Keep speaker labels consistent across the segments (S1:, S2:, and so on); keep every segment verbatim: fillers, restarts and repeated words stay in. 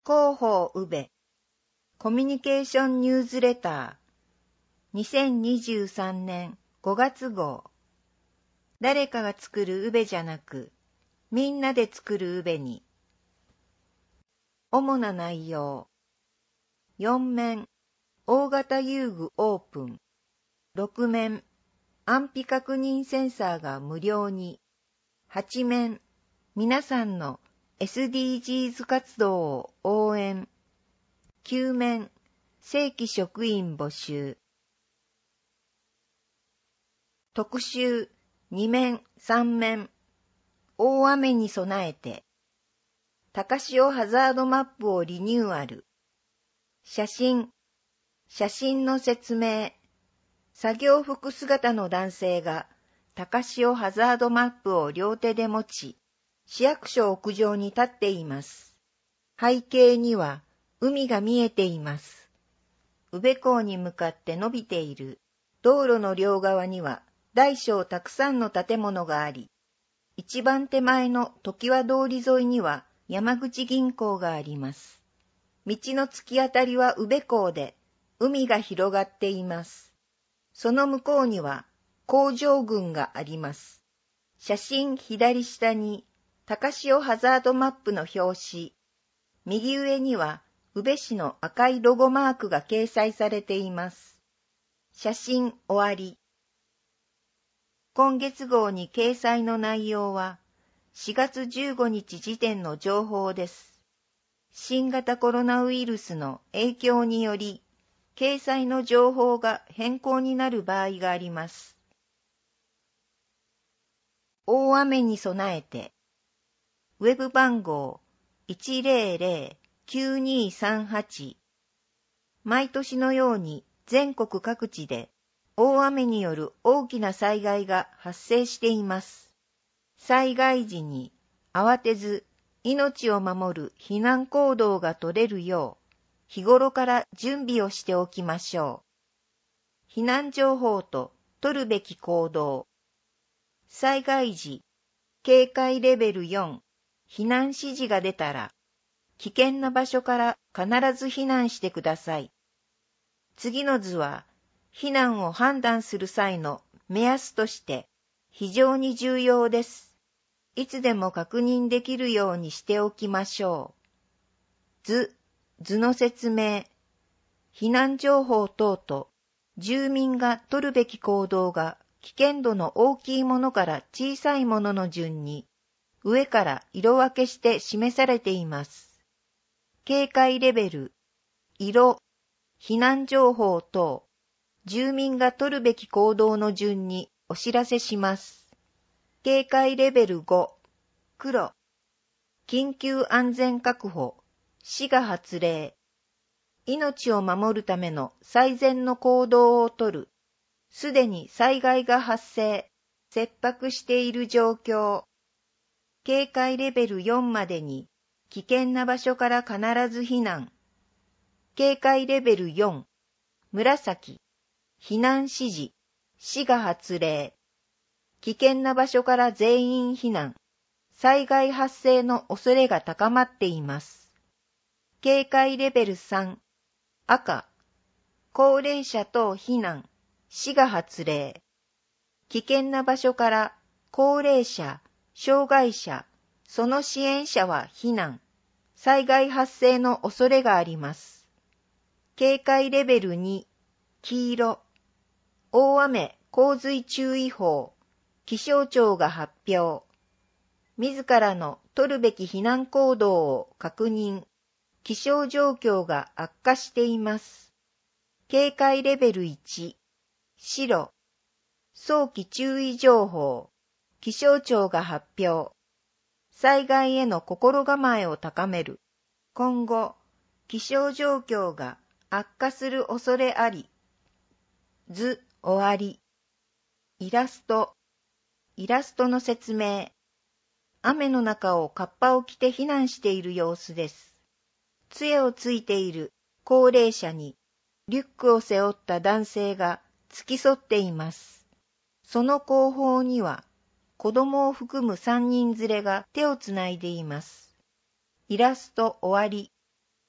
S1: 広報宇部コミュニケーションニュースレターにせんにじゅうさんねんごがつ号。誰かが作る宇部じゃなく、みんなで作る宇部に。主な内容。よん面、大型遊具オープン。ろく面、安否確認センサーが無料に。はち面、皆さんの エスディージーズ 活動を応援。きゅう面、正規職員募集。特集に面さん面、大雨に備えて。高潮ハザードマップをリニューアル。写真、写真の説明。作業服姿の男性が高潮ハザードマップを両手で持ち、市役所屋上に立っています。背景には海が見えています。宇部港に向かって伸びている道路の両側には大小たくさんの建物があり、一番手前の常盤通り沿いには山口銀行があります。道の突き当たりは宇部港で海が広がっています。その向こうには工場群があります。写真左下に高潮ハザードマップの表紙、右上には宇部市の赤いロゴマークが掲載されています。写真終わり。今月号に掲載の内容はしがつじゅうごにち時点の情報です。新型コロナウイルスの影響により、掲載の情報が変更になる場合があります。大雨に備えて、ウェブ番号 いちぜろぜろきゅうにさんはち。毎年のように全国各地で大雨による大きな災害が発生しています。災害時に慌てず命を守る避難行動が取れるよう、日頃から準備をしておきましょう。避難情報と取るべき行動。災害時、警戒レベルよん、避難指示が出たら、危険な場所から必ず避難してください。次の図は、避難を判断する際の目安として非常に重要です。いつでも確認できるようにしておきましょう。図、図の説明。避難情報等と住民が取るべき行動が危険度の大きいものから小さいものの順に上から色分けして示されています。警戒レベル、色、避難情報等、住民が取るべき行動の順にお知らせします。警戒レベルご、黒、緊急安全確保、市が発令。命を守るための最善の行動をとる。すでに災害が発生、切迫している状況。警戒レベルよんまでに危険な場所から必ず避難。警戒レベルよん、紫、避難指示、市が発令。危険な場所から全員避難。災害発生の恐れが高まっています。警戒レベルさん、赤、高齢者等避難、市が発令。危険な場所から高齢者、障害者、その支援者は避難。災害発生の恐れがあります。警戒レベルに、黄色、大雨洪水注意報、気象庁が発表。自らの取るべき避難行動を確認。気象状況が悪化しています。警戒レベルいち、白、早期注意情報、気象庁が発表。災害への心構えを高める。今後、気象状況が悪化する恐れあり。図終わり。イラスト。イラストの説明。雨の中をカッパを着て避難している様子です。杖をついている高齢者にリュックを背負った男性が付き添っています。その後方には子供を含むさんにん連れが手をつないでいます。イラスト終わり。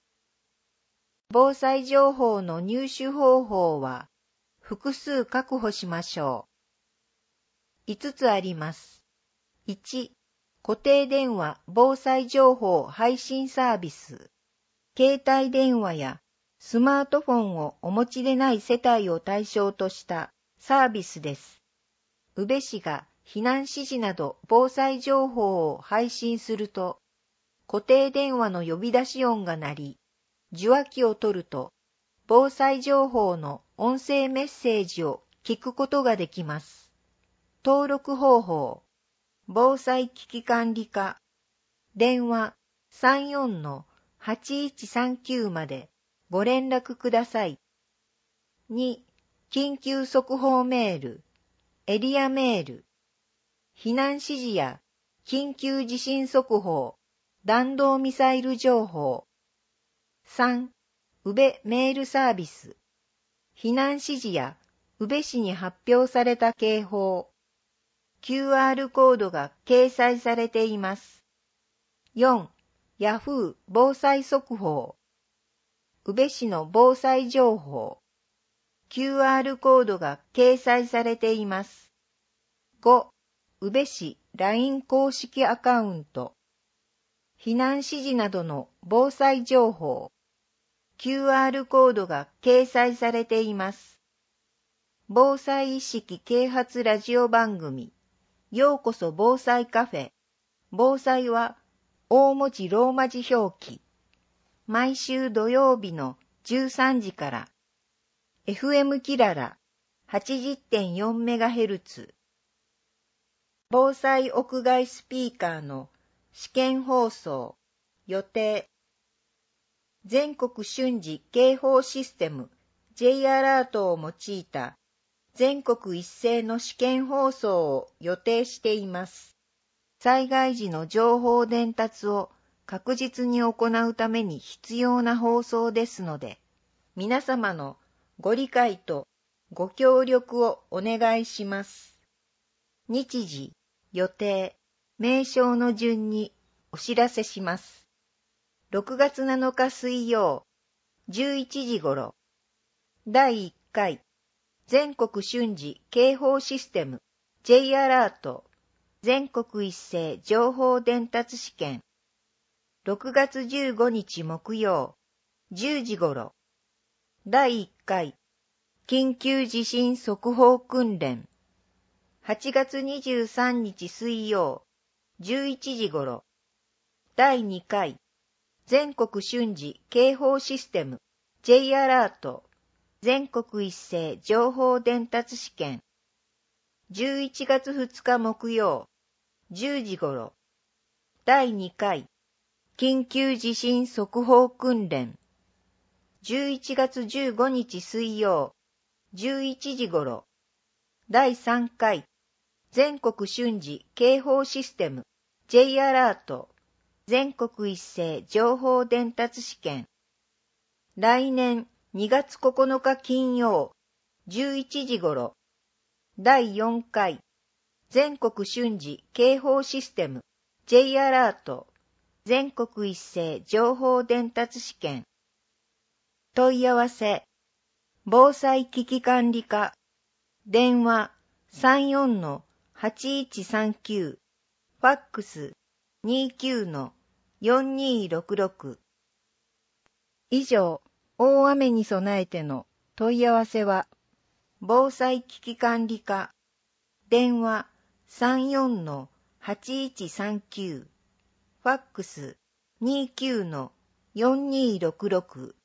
S1: 防災情報の入手方法は複数確保しましょう。いつつあります。いち、固定電話防災情報配信サービス。携帯電話やスマートフォンをお持ちでない世帯を対象としたサービスです。宇部市が避難指示など防災情報を配信すると、固定電話の呼び出し音が鳴り、受話器を取ると、防災情報の音声メッセージを聞くことができます。登録方法、防災危機管理課、電話 さんよんのはちいちさんきゅう までご連絡ください。に、緊急速報メール、エリアメール、避難指示や緊急地震速報、弾道ミサイル情報。さん、宇部メールサービス。避難指示や宇部市に発表された警報。キューアール コードが掲載されています。よん、ヤフー防災速報。宇部市の防災情報。キューアール コードが掲載されています。ご、宇部市 ライン 公式アカウント。避難指示などの防災情報。キューアール コードが掲載されています。防災意識啓発ラジオ番組。ようこそ防災カフェ。防災は大文字ローマ字表記。毎週土曜日のじゅうさんじから。エフエム キララ はちじゅってんよんメガヘルツ。防災屋外スピーカーの試験放送予定。全国瞬時警報システム J アラートを用いた全国一斉の試験放送を予定しています。災害時の情報伝達を確実に行うために必要な放送ですので、皆様のご理解とご協力をお願いします。日時、予定、名称の順にお知らせします。ろくがつなのか水曜、じゅういちじ頃、だいいっかい、全国瞬時警報システム J アラート全国一斉情報伝達試験。ろくがつじゅうごにち木曜、じゅうじ頃、だいいっかい、緊急地震速報訓練。はちがつにじゅうさんにち水曜、じゅういちじ頃、だいにかい、全国瞬時警報システム J アラート全国一斉情報伝達試験。じゅういちがつふつか木曜、じゅうじ頃、だいにかい、緊急地震速報訓練。じゅういちがつじゅうごにち水曜、じゅういちじ頃、だいさんかい、全国瞬時警報システム J アラート全国一斉情報伝達試験。来年にがつここのか金曜、じゅういちじ頃、だいよんかい、全国瞬時警報システム J アラート全国一斉情報伝達試験。問い合わせ、防災危機管理課、電話 さんよんのはちいちさんきゅう、ファックス にじゅうきゅうのよんにーろくろく。以上、大雨に備えての問い合わせは、防災危機管理課、電話 さんよんのはちいちさんきゅう、ファックス にじゅうきゅうのよんにーろくろく。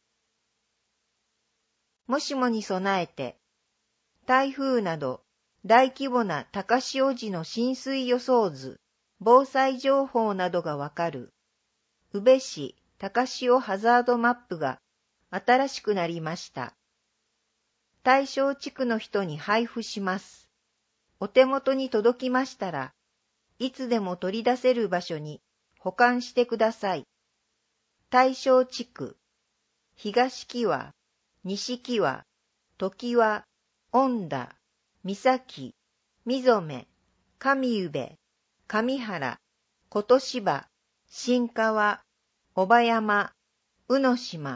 S1: もしもに備えて、台風など大規模な高潮時の浸水予想図、防災情報などがわかる、宇部市高潮ハザードマップが新しくなりました。対象地区の人に配布します。お手元に届きましたら、いつでも取り出せる場所に保管してください。対象地区、東木和、西木和、常和、恩田、三崎、溝目、上宇部、上原、琴芝、新川、小葉山、宇野島、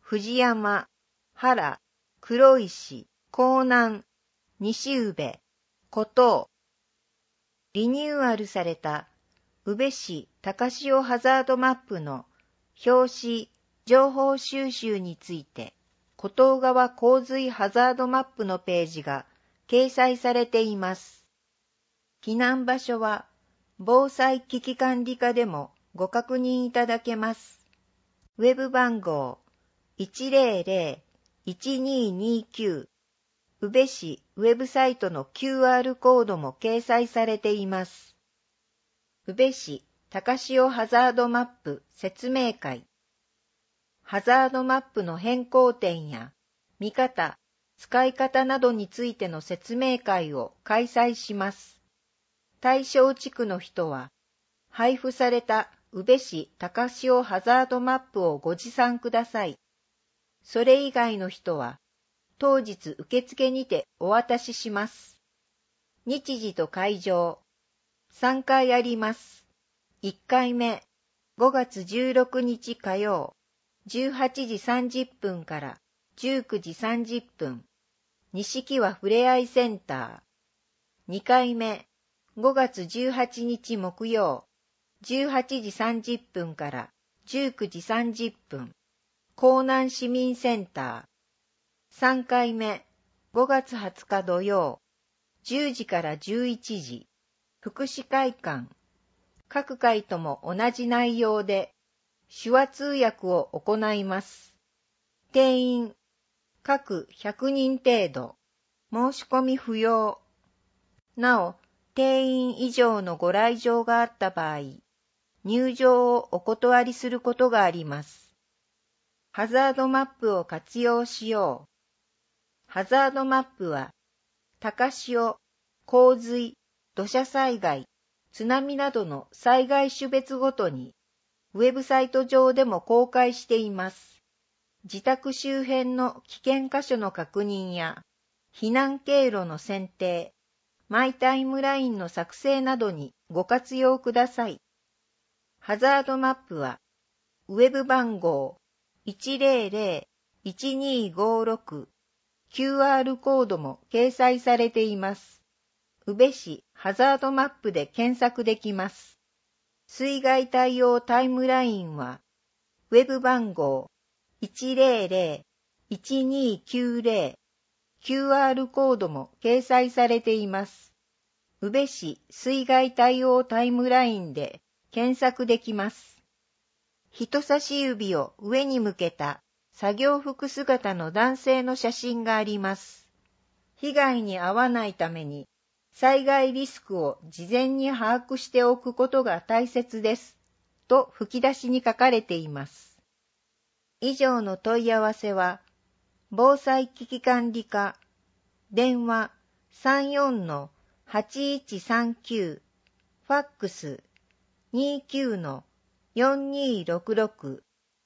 S1: 藤山、原、黒石、江南、西宇部、古東。リニューアルされた宇部市高潮ハザードマップの表紙、情報収集について、古東川洪水ハザードマップのページが掲載されています。避難場所は防災危機管理課でもご確認いただけます。ウェブ番号 いちゼロゼロ いちにーにーきゅう、宇部市ウェブサイトの キューアール コードも掲載されています。宇部市高潮ハザードマップ説明会。ハザードマップの変更点や見方、使い方などについての説明会を開催します。対象地区の人は、配布された宇部市高潮ハザードマップをご持参ください。それ以外の人は、当日受付にてお渡しします。日時と会場、さんかいあります。いっかいめ、ごがつじゅうろくにち火曜、じゅうはちじさんじゅっぷんからじゅうくじさんじゅっぷん、錦和ふれあいセンター。にかいめ、ごがつじゅうはちにち木曜、じゅうはちじさんじゅっぷんからじゅうくじさんじゅっぷん、江南市民センター。さんかいめ、ごがつはつか土曜、じゅうじからじゅういちじ、福祉会館。各回とも同じ内容で、手話通訳を行います。定員、各ひゃくにん程度、申し込み不要。なお、定員以上のご来場があった場合、入場をお断りすることがあります。ハザードマップを活用しよう。ハザードマップは、高潮、洪水、土砂災害、津波などの災害種別ごとに、ウェブサイト上でも公開しています。自宅周辺の危険箇所の確認や、避難経路の選定、マイタイムラインの作成などにご活用ください。ハザードマップは、ウェブ番号 いちゼロゼロ いちにーごろく、キューアール コードも掲載されています。宇部市ハザードマップで検索できます。水害対応タイムラインは、ウェブ番号 いちゼロゼロ いちにーきゅうゼロ、キューアール コードも掲載されています。宇部市水害対応タイムラインで検索できます。人差し指を上に向けた作業服姿の男性の写真があります。被害に遭わないために、災害リスクを事前に把握しておくことが大切です。と吹き出しに書かれています。以上の問い合わせは、防災危機管理課、電話 さんよんのはちいちさんきゅう、ファックス にじゅうきゅうのよんにーろくろく。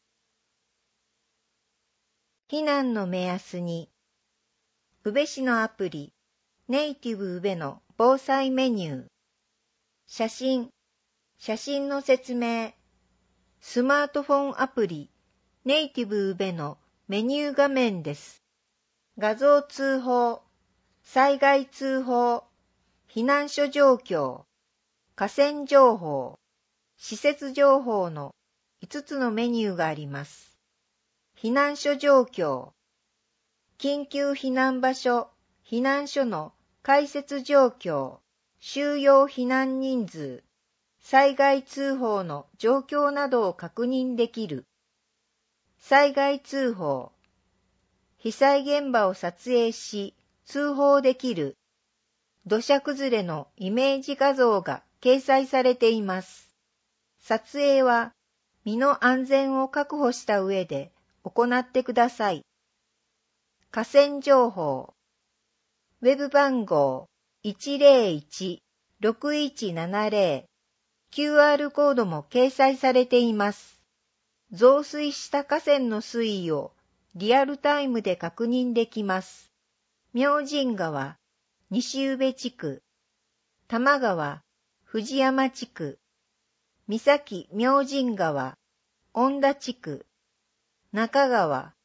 S1: 避難の目安に、宇部市のアプリ、ネイティブ宇部の防災メニュー、写真、写真の説明、スマートフォンアプリ、ネイティブ宇部のメニュー画面です。画像通報、災害通報、避難所状況、河川情報、施設情報のいつつのメニューがあります。避難所状況、緊急避難場所、避難所の開設状況、収容避難人数、災害通報の状況などを確認できる。災害通報、被災現場を撮影し通報できる。土砂崩れのイメージ画像が掲載されています。撮影は身の安全を確保した上で行ってください。河川情報、ウェブ番号 いちゼロいち ろくいちななゼロ、キューアール コードも掲載されています。増水した河川の水位をリアルタイムで確認できます。明神川、西宇部地区、多摩川、藤山地区、三崎明神川、恩田地区、中川、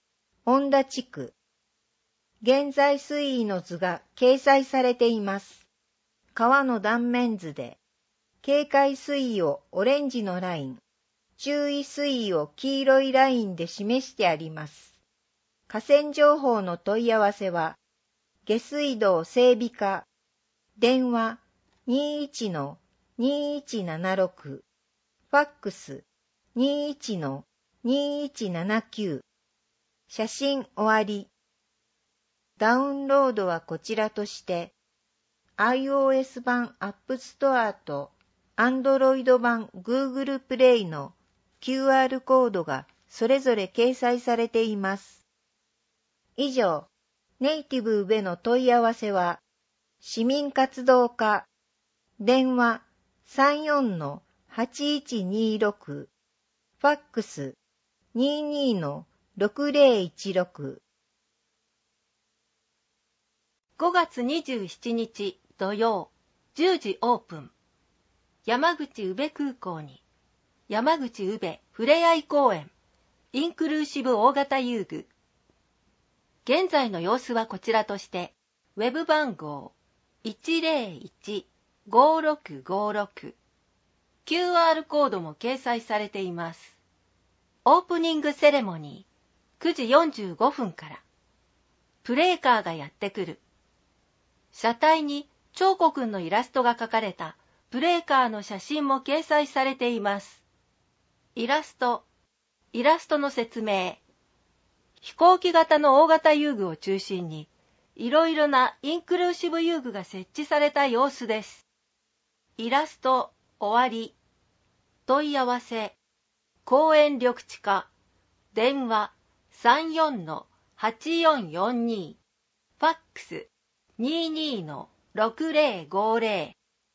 S1: 本田地区。現在水位の図が掲載されています。川の断面図で、警戒水位をオレンジのライン、注意水位を黄色いラインで示してあります。河川情報の問い合わせは、下水道整備課、電話 にいちのにいちななろく、ファックス にいちのにいちななきゅう、写真終わり。ダウンロードはこちらとして、iOS 版 App Store と Android 版 Google Play の キューアール コードがそれぞれ掲載されています。以上、ネイティブ宇部の問い合わせは、市民活動課、電話 さんよんのはちいちにろく、ファックス にじゅうにのろくぜろいちろく。
S2: ごがつにじゅうしちにち土曜、じゅうじオープン。山口宇部空港に、山口宇部ふれあい公園、インクルーシブ大型遊具。現在の様子はこちらとして、ウェブ番号 いちぜろいちごろくごろく、キューアール コードも掲載されています。オープニングセレモニーくじよんじゅうごふんから、プレーカーがやってくる。車体に彫刻のイラストが描かれたプレーカーの写真も掲載されています。イラスト、イラストの説明。飛行機型の大型遊具を中心に、いろいろなインクルーシブ遊具が設置された様子です。イラスト、終わり。問い合わせ。公園緑地課。電話 さんよんのはちよんよんに。ファックス にじゅうにのろくぜろごぜろ。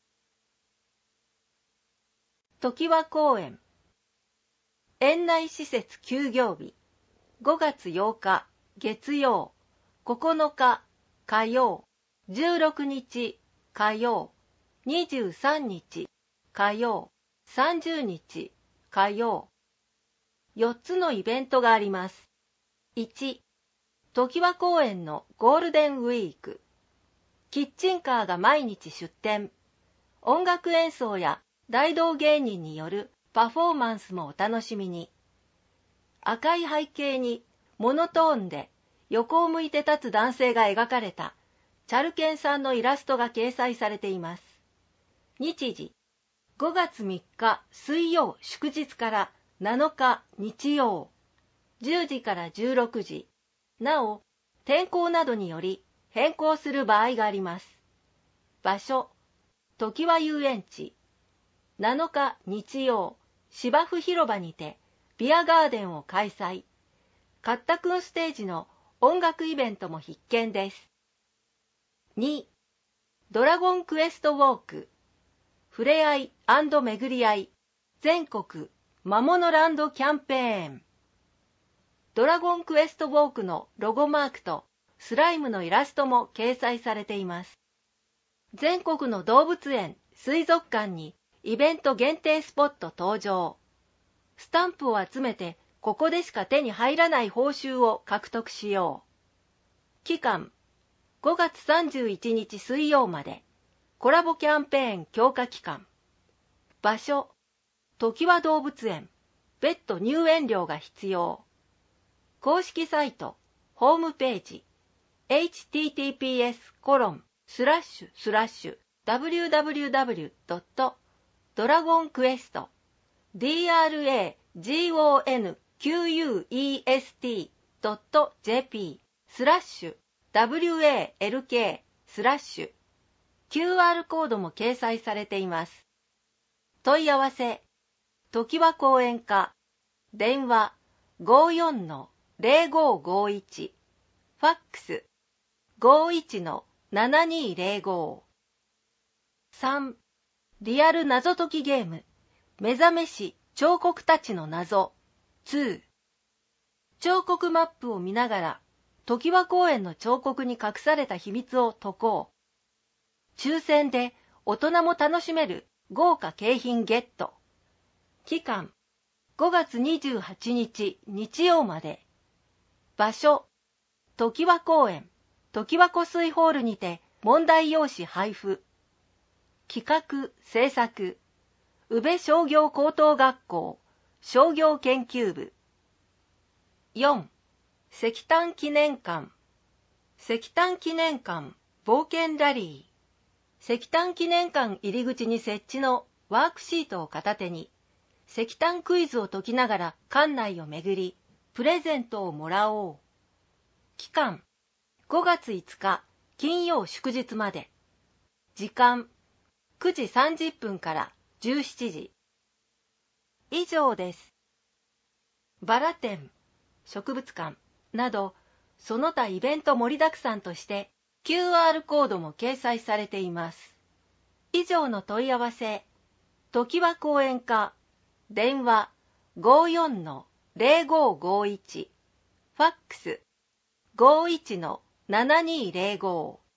S2: 常盤公園。園内施設休業日。ごがつようか月曜、ここのか火曜、じゅうろくにち火曜、にじゅうさんにち火曜、さんじゅうにち火曜。よっつのイベントがあります。いち、常盤公園のゴールデンウィーク。キッチンカーが毎日出店。音楽演奏や大道芸人によるパフォーマンスもお楽しみに。赤い背景にモノトーンで横を向いて立つ男性が描かれたチャルケンさんのイラストが掲載されています。日時、ごがつみっか水曜祝日からなのか日曜、じゅうじからじゅうろくじ。なお、天候などにより変更する場合があります。場所、常盤遊園地。なのか日曜、芝生広場にてビアガーデンを開催。カッタくんステージの音楽イベントも必見です。に、ドラゴンクエストウォーク。ふれあい&巡り合い全国魔物ランドキャンペーン。ドラゴンクエストウォークのロゴマークとスライムのイラストも掲載されています。全国の動物園、水族館にイベント限定スポット登場。スタンプを集めてここでしか手に入らない報酬を獲得しよう。期間、ごがつさんじゅういちにち水曜まで。コラボキャンペーン強化期間。場所、常盤動物園。別途入園料が必要。公式サイト、ホームページ。エイチティーティーピーエスコロンスラッシュスラッシュダブリューダブリューダブリュードットドラゴンクエスト ドラゴンクエスト ドット ジェーピー スラッシュ ダブリューエーエルケー スラッシュ キューアール コードも掲載されています。問い合わせ、常盤公園課、電話 ごよんのぜろごごいち、ファックス ごいちのななにぜろご。さん、リアル謎解きゲーム、目覚めし彫刻たちの謎に。彫刻マップを見ながら、常盤公園の彫刻に隠された秘密を解こう。抽選で大人も楽しめる豪華景品ゲット。期間、ごがつにじゅうはちにち日曜まで。場所、 常盤公園、常盤湖水ホールにて問題用紙配布。企画・制作、宇部商業高等学校商業研究部。よん. 石炭記念館、石炭記念館冒険ラリー。石炭記念館入り口に設置のワークシートを片手に、石炭クイズを解きながら館内を巡り、プレゼントをもらおう。期間、ごがついつか金曜祝日まで。時間、くじさんじゅっぷんからじゅうしちじ。以上です。バラ展、植物館など、その他イベント盛りだくさんとして キューアール コードも掲載されています。以上の問い合わせ、常盤公園課、電話 ごーよんのぜろごーごーいち、ファックス ごーいちのななにーぜろごー。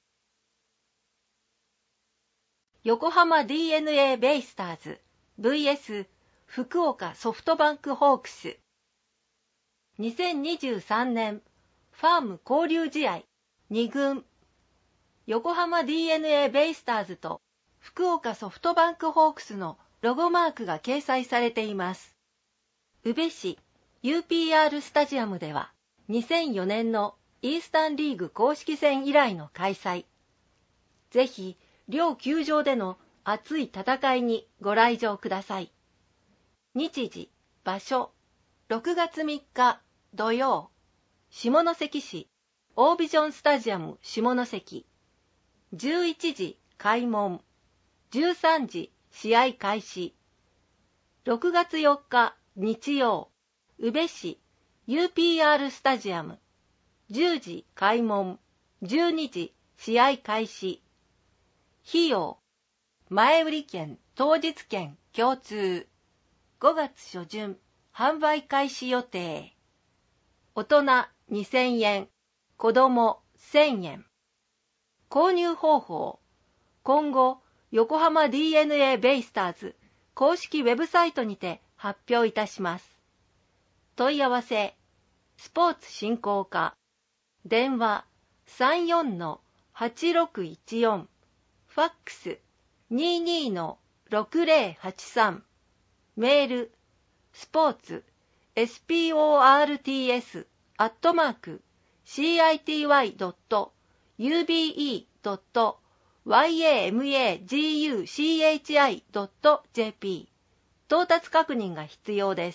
S2: 横浜 ディーエヌエー ベイスターズ ブイエス 福岡ソフトバンクホークス。にせんにじゅうさんねんファーム交流試合に軍。横浜 ディーエヌエー ベイスターズと福岡ソフトバンクホークスのロゴマークが掲載されています。宇部市 ユーピーアール スタジアムではにせんよねんのイースタンリーグ公式戦以来の開催。ぜひ両球場での熱い戦いにご来場ください。日時、場所、ろくがつみっか土曜、下関市オービジョンスタジアム下関。じゅういちじ開門、じゅうさんじ試合開始。ろくがつよっか日曜、宇部市 ユーピーアール スタジアム。じゅうじ開門、じゅうにじ試合開始。費用、前売り券、当日券共通。ごがつしょじゅん、販売開始予定。大人にせんえん、子供せんえん。購入方法、今後、横浜 ディーエヌエー ベイスターズ公式ウェブサイトにて発表いたします。問い合わせ、スポーツ振興課、電話 さんよんのはちろくいちよん、ファックス にじゅうにのろくぜろはちさん、メール、スポーツ、エスポーツ、アットマーク、シーアイティーワイドットユービーイードットワイエーエムエージーユーシーエイチアイドットジェーピー。到達確認が必要です。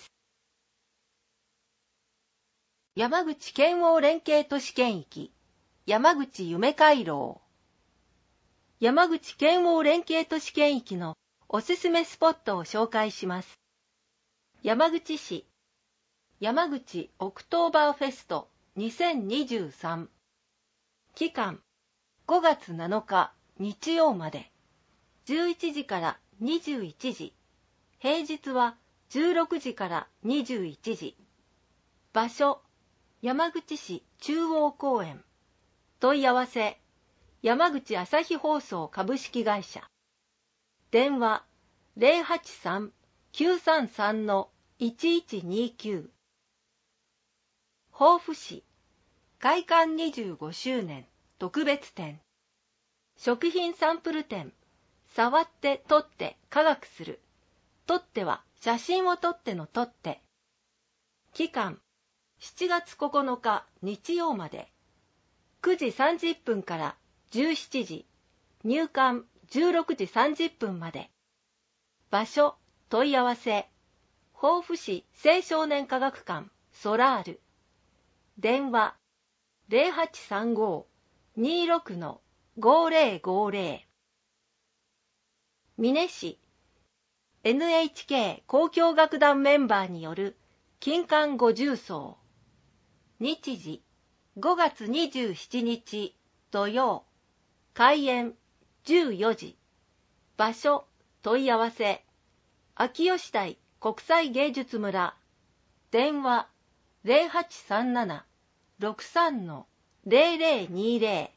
S2: 山口県央連携都市圏域、山口夢回廊。山口県央連携都市圏域のおすすめスポットを紹介します。山口市、山口オクトーバーフェストにせんにじゅうさん。期間、ごがつなのか日曜まで。じゅういちじからにじゅういちじ。平日はじゅうろくじからにじゅういちじ。場所、山口市中央公園。問い合わせ、山口朝日放送株式会社。電話 ゼロはちさん きゅうさんさん いちいちにきゅう。防府市、開館にじゅうごしゅうねん特別展。食品サンプル展、触って撮って科学する。撮っては写真を撮っての撮って。期間、しちがつここのか日曜まで。くじさんじゅっぷんからじゅうしちじ。入館じゅうろくじさんじゅっぷんまで。場所、問い合わせ。防府市青少年科学館ソラール。電話 ゼロはちさんご にろくのごぜろごぜろ。美祢市 エヌエイチケー 交響楽団メンバーによる金管ご重奏。日時ごがつにじゅうしちにち土曜。開演じゅうよじ。場所、問い合わせ。秋吉台国際芸術村。電話 ゼロはちさんなな ろくさんのぜろぜろにぜろ。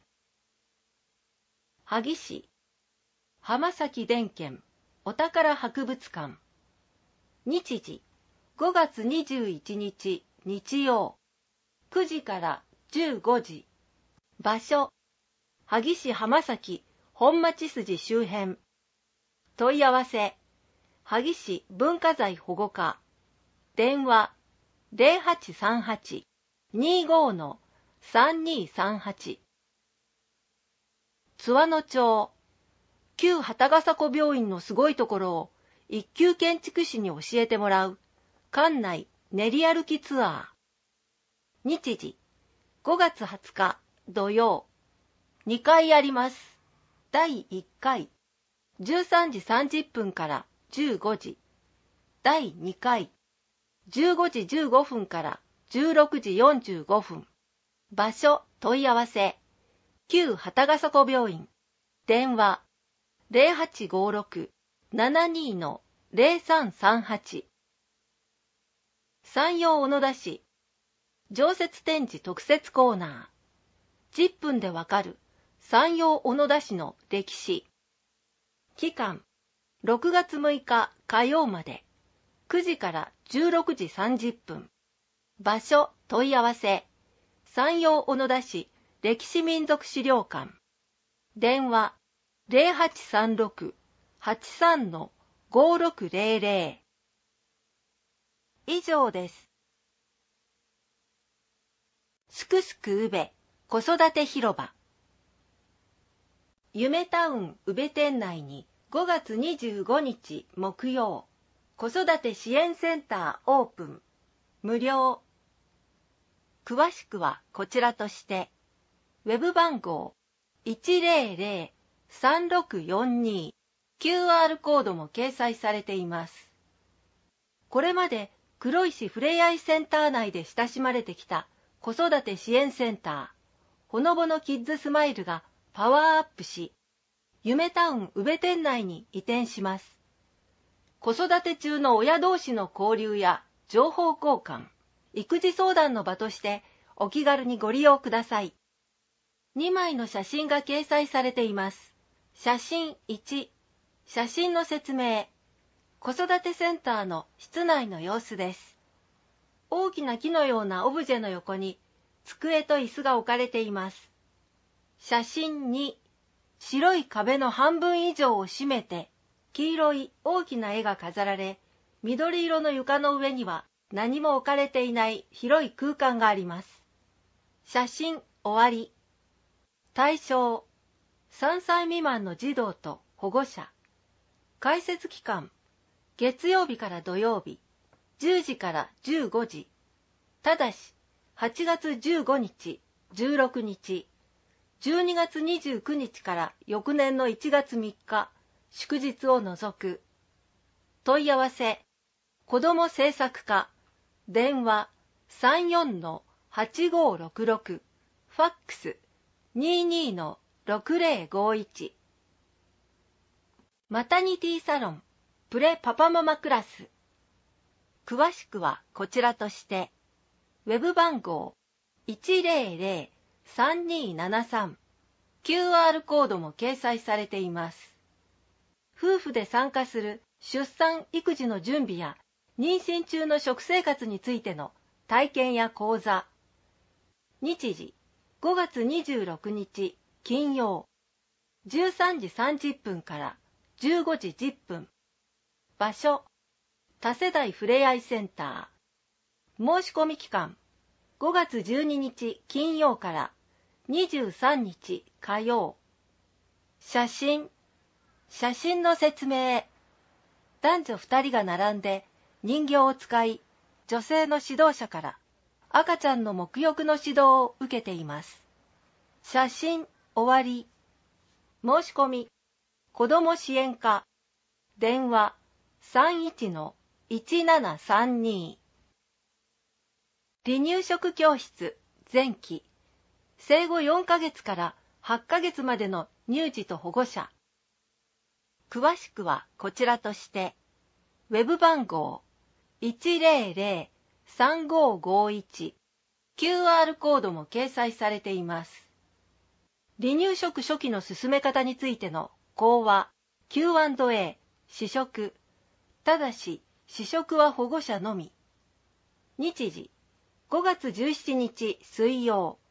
S2: 萩市浜崎電研お宝博物館。日時ごがつにじゅういちにち日曜。くじからじゅうごじ。場所、萩市浜崎本町筋周辺。問い合わせ、萩市文化財保護課。電話、ゼロはちさんはち にーご のさんにーさんはち。津和野町、旧畑ヶ迫病院のすごいところを一級建築士に教えてもらう館内練り歩きツアー。日時、ごがつはつか土曜。にかいあります。だいいっかい、じゅうさんじさんじゅっぷんからじゅうごじ。だいにかい、じゅうごじじゅうごふんからじゅうろくじよんじゅうごふん。場所問い合わせ、旧畑ヶ迫病院。電話、ゼロはちごろく ななにー のゼロさんさんはち。山陽小野田市、常設展示特設コーナー。じゅっぷんでわかる山陽小野田市の歴史。期間、ろくがつむいか火曜まで、くじからじゅうろくじさんじゅっぷん。場所問い合わせ、山陽小野田市歴史民俗資料館。電話、ゼロはちさんろく はちさん のごろくゼロゼロ。以上です。すくすくうべ子育て広場。夢タウン宇部店内にごがつにじゅうごにち木曜、子育て支援センターオープン。無料。詳しくはこちらとして、ウェブ番号 いちゼロゼロ さんろくよんに キューアール コードも掲載されています。これまで黒石ふれあいセンター内で親しまれてきた子育て支援センター、ほのぼのキッズスマイルがパワーアップし、夢タウン宇部店内に移転します。子育て中の親同士の交流や情報交換、育児相談の場としてお気軽にご利用ください。にまいの写真が掲載されています。写真いち、写真の説明。子育てセンターの室内の様子です。大きな木のようなオブジェの横に机と椅子が置かれています。写真に、白い壁の半分以上を占めて、黄色い大きな絵が飾られ、緑色の床の上には何も置かれていない広い空間があります。写真終わり。対象、さんさい未満の児童と保護者。開設期間、月曜日から土曜日、じゅうじからじゅうごじ。ただし、はちがつじゅうごにち、じゅうろくにち、じゅうにがつにじゅうくにちから翌年のいちがつみっか、祝日を除く。問い合わせ、子ども政策課、電話 さんよんのはちごろくろく、ファックス にじゅうにのろくゼロごいち。マタニティサロン、プレパパママクラス。詳しくはこちらとして、ウェブ番号 いちゼロゼロ さんにーななさん、キューアール コードも掲載されています。夫婦で参加する出産・育児の準備や妊娠中の食生活についての体験や講座。日時、ごがつにじゅうろくにち金曜、じゅうさんじさんじゅっぷんからじゅうごじじゅっぷん。場所、多世代ふれあいセンター。申し込み期間、ごがつじゅうににち金曜からにじゅうさんにち火曜。写真、写真の説明。男女ふたりが並んで人形を使い、女性の指導者から赤ちゃんの沐浴の指導を受けています。写真終わり。申し込み、子ども支援課。電話 さんいちのいちななさんに。離乳食教室前期。生後よんかげつからはっかげつまでの乳児と保護者。詳しくはこちらとして、ウェブ番号 いちゼロゼロ さんごごいち、キューアール コードも掲載されています。離乳食初期の進め方についての講話、キューアンドエー、試食。ただし、試食は保護者のみ。日時、ごがつじゅうしちにち水曜、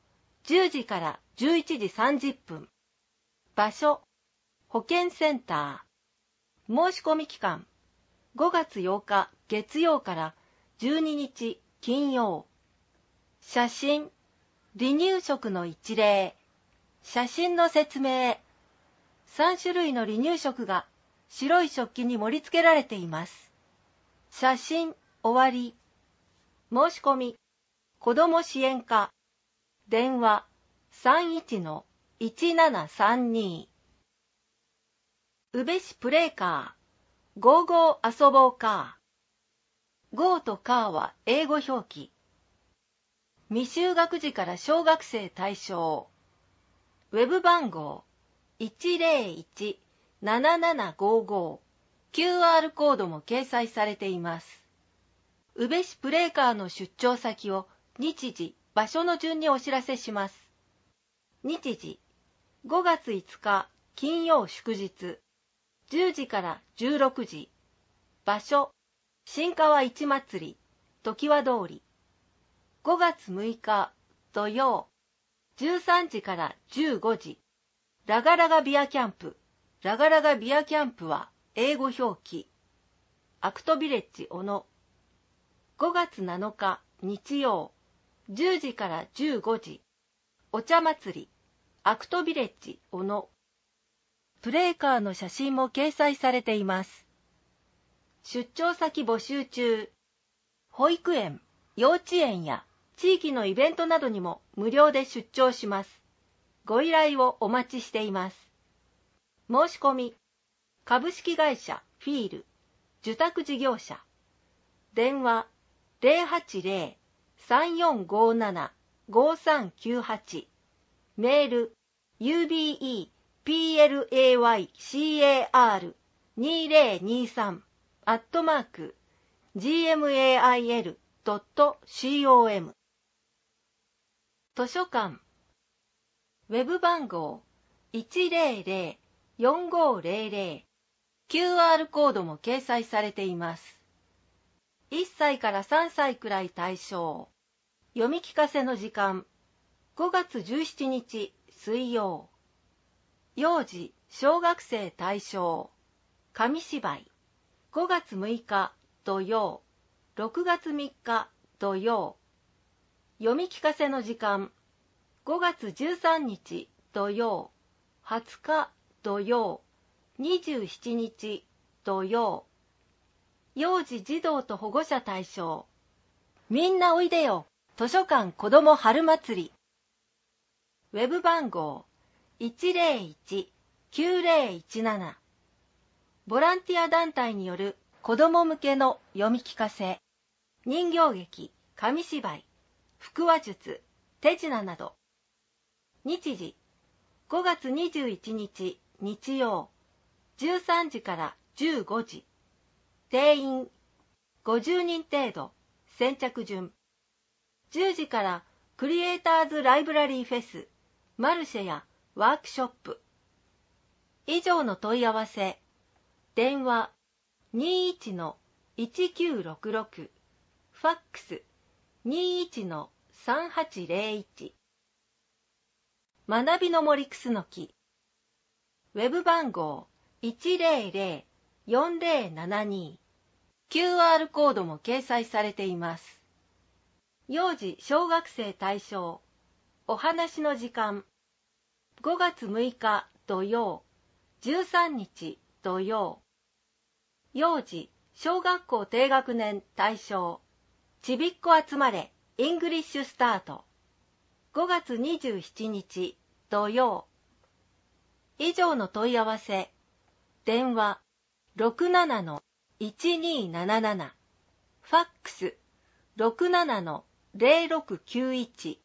S2: じゅうじからじゅういちじさんじゅっぷん。場所、保健センター。申し込み期間、ごがつようか月曜からじゅうににち金曜。写真、離乳食の一例。写真の説明。さんしゅるいの離乳食が白い食器に盛り付けられています。写真、終わり。申し込み、子ども支援課。電話、さんいちのいちななさんに。宇部市プレーカー。ゴーゴー遊ぼうカー。ゴーとカーは英語表記。未就学児から小学生対象。ウェブ番号 いちぜろいち ななななごご。キューアール コードも掲載されています。宇部市プレーカーの出張先を日時、場所の順にお知らせします。日時、ごがついつか金曜祝日、じゅうじからじゅうろくじ。場所、新川市祭り、常盤通り。ごがつむいか土曜、じゅうさんじからじゅうごじ。ラガラガビアキャンプ。ラガラガビアキャンプは英語表記。アクトビレッジ小野。ごがつなのか日曜、じゅうじからじゅうごじ。お茶祭り。アクトビレッジ小野。プレーカーの写真も掲載されています。出張先募集中。保育園、幼稚園や地域のイベントなどにも無料で出張します。ご依頼をお待ちしています。申し込み、株式会社フィール、受託事業者。電話 ゼロはちゼロ さんよんごなな ごさんきゅうはち。メール ユービーイーピーエルエーワイシーエーアールにせんにじゅうさん アットマーク ジーエムエーアイエルドットコム。 図書館。ウェブ番号 いちぜろぜろ よんごぜろぜろ。キューアール コードも掲載されています。いっさいからさんさいくらい対象。読み聞かせの時間。ごがつじゅうしちにち水曜。幼児、小学生対象。紙芝居。ごがつむいか土曜。ろくがつみっか土曜。読み聞かせの時間。ごがつじゅうさんにち土曜。はつか土曜。にじゅうしちにち土曜。幼児児童と保護者対象。みんなおいでよ、図書館子ども春祭り。ウェブ番号 いちぜろいち きゅうぜろいちなな。ボランティア団体による子ども向けの読み聞かせ、人形劇、紙芝居、腹話術、手品など。日時、ごがつにじゅういちにち日曜、じゅうさんじからじゅうごじ。定員、ごじゅうにん程度、先着順。じゅうじからクリエイターズライブラリーフェス、マルシェやワークショップ。以上の問い合わせ、電話 にいちのいちきゅうろくろく、ファックス にいちのさんはちゼロいち。学びの森くすのき。ウェブ番号 いちぜろぜろ よんぜろななに。キューアール コードも掲載されています。幼児小学生対象。お話の時間。ごがつむいか土曜。じゅうさんにち土曜。幼児小学校低学年対象。ちびっこ集まれイングリッシュスタート。ごがつにじゅうしちにち土曜。以上の問い合わせ。電話 ろくななのいちにーなななな。ファックス ろくななのゼロろくきゅういち。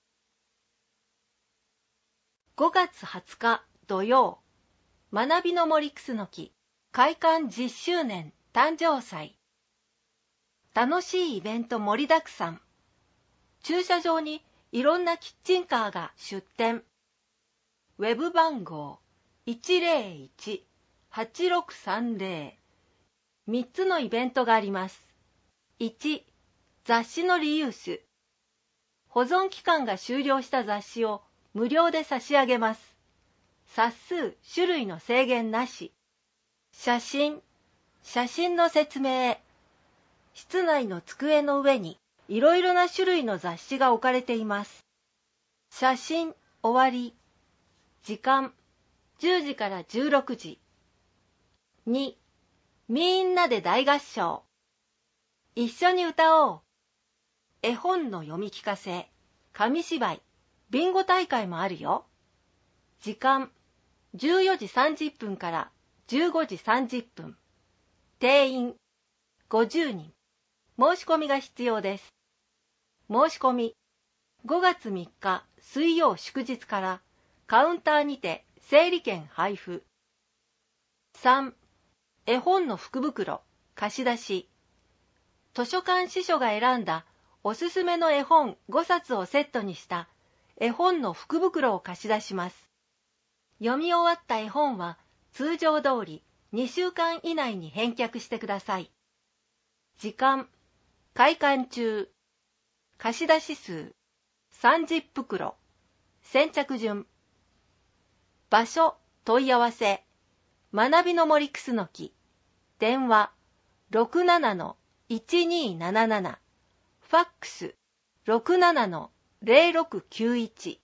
S2: ごがつはつか土曜。学びの森くすのき開館じゅっしゅうねん誕生祭。楽しいイベント盛りだくさん。駐車場にいろんなキッチンカーが出店。ウェブ番号 いちぜろいち はちろくさんぜろ。みっつのイベントがあります。いち、雑誌のリユース。 保存期間が終了した雑誌を無料で差し上げます。冊数、種類の制限なし。写真、写真の説明。室内の机の上にいろいろな種類の雑誌が置かれています。写真、終わり。時間、じゅうじからじゅうろくじ。に、みんなで大合唱。一緒に歌おう。絵本の読み聞かせ、紙芝居、ビンゴ大会もあるよ。時間、じゅうよじさんじゅっぷんからじゅうごじさんじゅっぷん。定員、ごじゅうにん。申し込みが必要です。申し込み、ごがつみっか水曜祝日からカウンターにて整理券配布。さん、絵本の福袋、貸し出し。図書館司書が選んだおすすめの絵本ごさつをセットにした絵本の福袋を貸し出します。読み終わった絵本は通常通りにしゅうかん以内に返却してください。時間、開館中。貸し出し数、さんじゅうふくろ。先着順。場所、問い合わせ。学びの森くすのき。電話、ろくななのいちにーなななな。ファックス、ろくななのぜろろくきゅういち。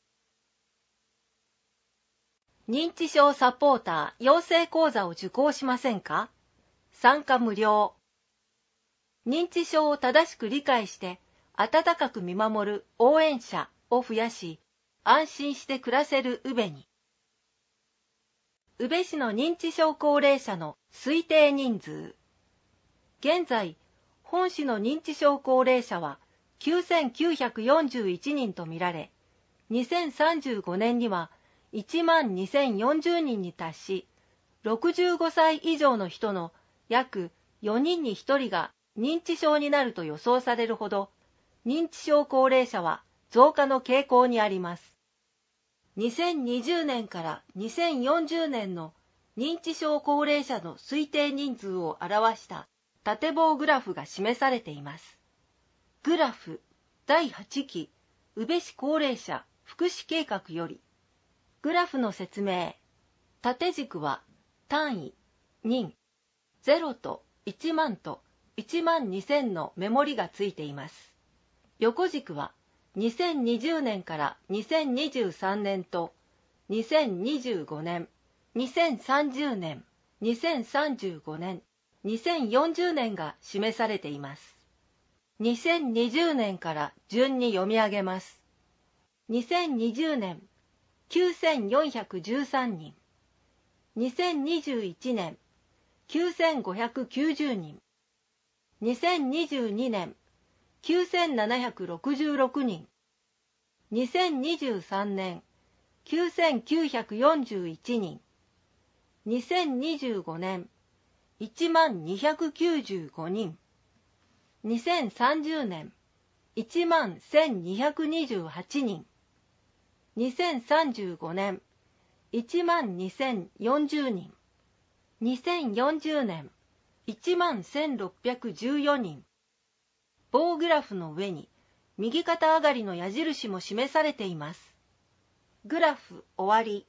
S2: 認知症サポーター養成講座を受講しませんか？参加無料。認知症を正しく理解して温かく見守る応援者を増やし、安心して暮らせる宇部に。宇部市の認知症高齢者の推定人数。現在、本市の認知症高齢者はきゅうせんきゅうひゃくよんじゅういちにんとみられ、にせんさんじゅうごねんにはいちまんにせんよんじゅうにんに達し、ろくじゅうごさい以上の人の約よにんにひとりが認知症になると予想されるほど、認知症高齢者は増加の傾向にあります。にせんにじゅうねんからにせんよんじゅうねんの認知症高齢者の推定人数を表した縦棒グラフが示されています。グラフだいはちき宇部市高齢者福祉計画より。グラフの説明。縦軸は単位、人、ゼロといちまんといちまんにせんのメモリがついています。横軸はにせんにじゅうねんからにせんにじゅうさんねんとにせんにじゅうごねん、にせんさんじゅうねん、にせんさんじゅうごねん、にせんよんじゅうねんが示されています。にせんにじゅうねんから順に読み上げます。にせんにじゅうねん、きゅうせんよんひゃくじゅうさんにん。にせんにじゅういちねん、きゅうせんごひゃくきゅうじゅうにん。にせんにじゅうにねん、きゅうせんななひゃくろくじゅうろくにん。にせんにじゅうさんねん、きゅうせんきゅうひゃくよんじゅういちにん。にせんにじゅうごねん、いちまんにひゃくきゅうじゅうごにん。にせんさんじゅうねん、いちまんせんにひゃくにじゅうはちにん。にせんさんじゅうごねん、いちまんにせんよんじゅうにん。にせんよんじゅうねん、いちまんせんろっぴゃくじゅうよにん。棒グラフの上に右肩上がりの矢印も示されています。グラフ終わり。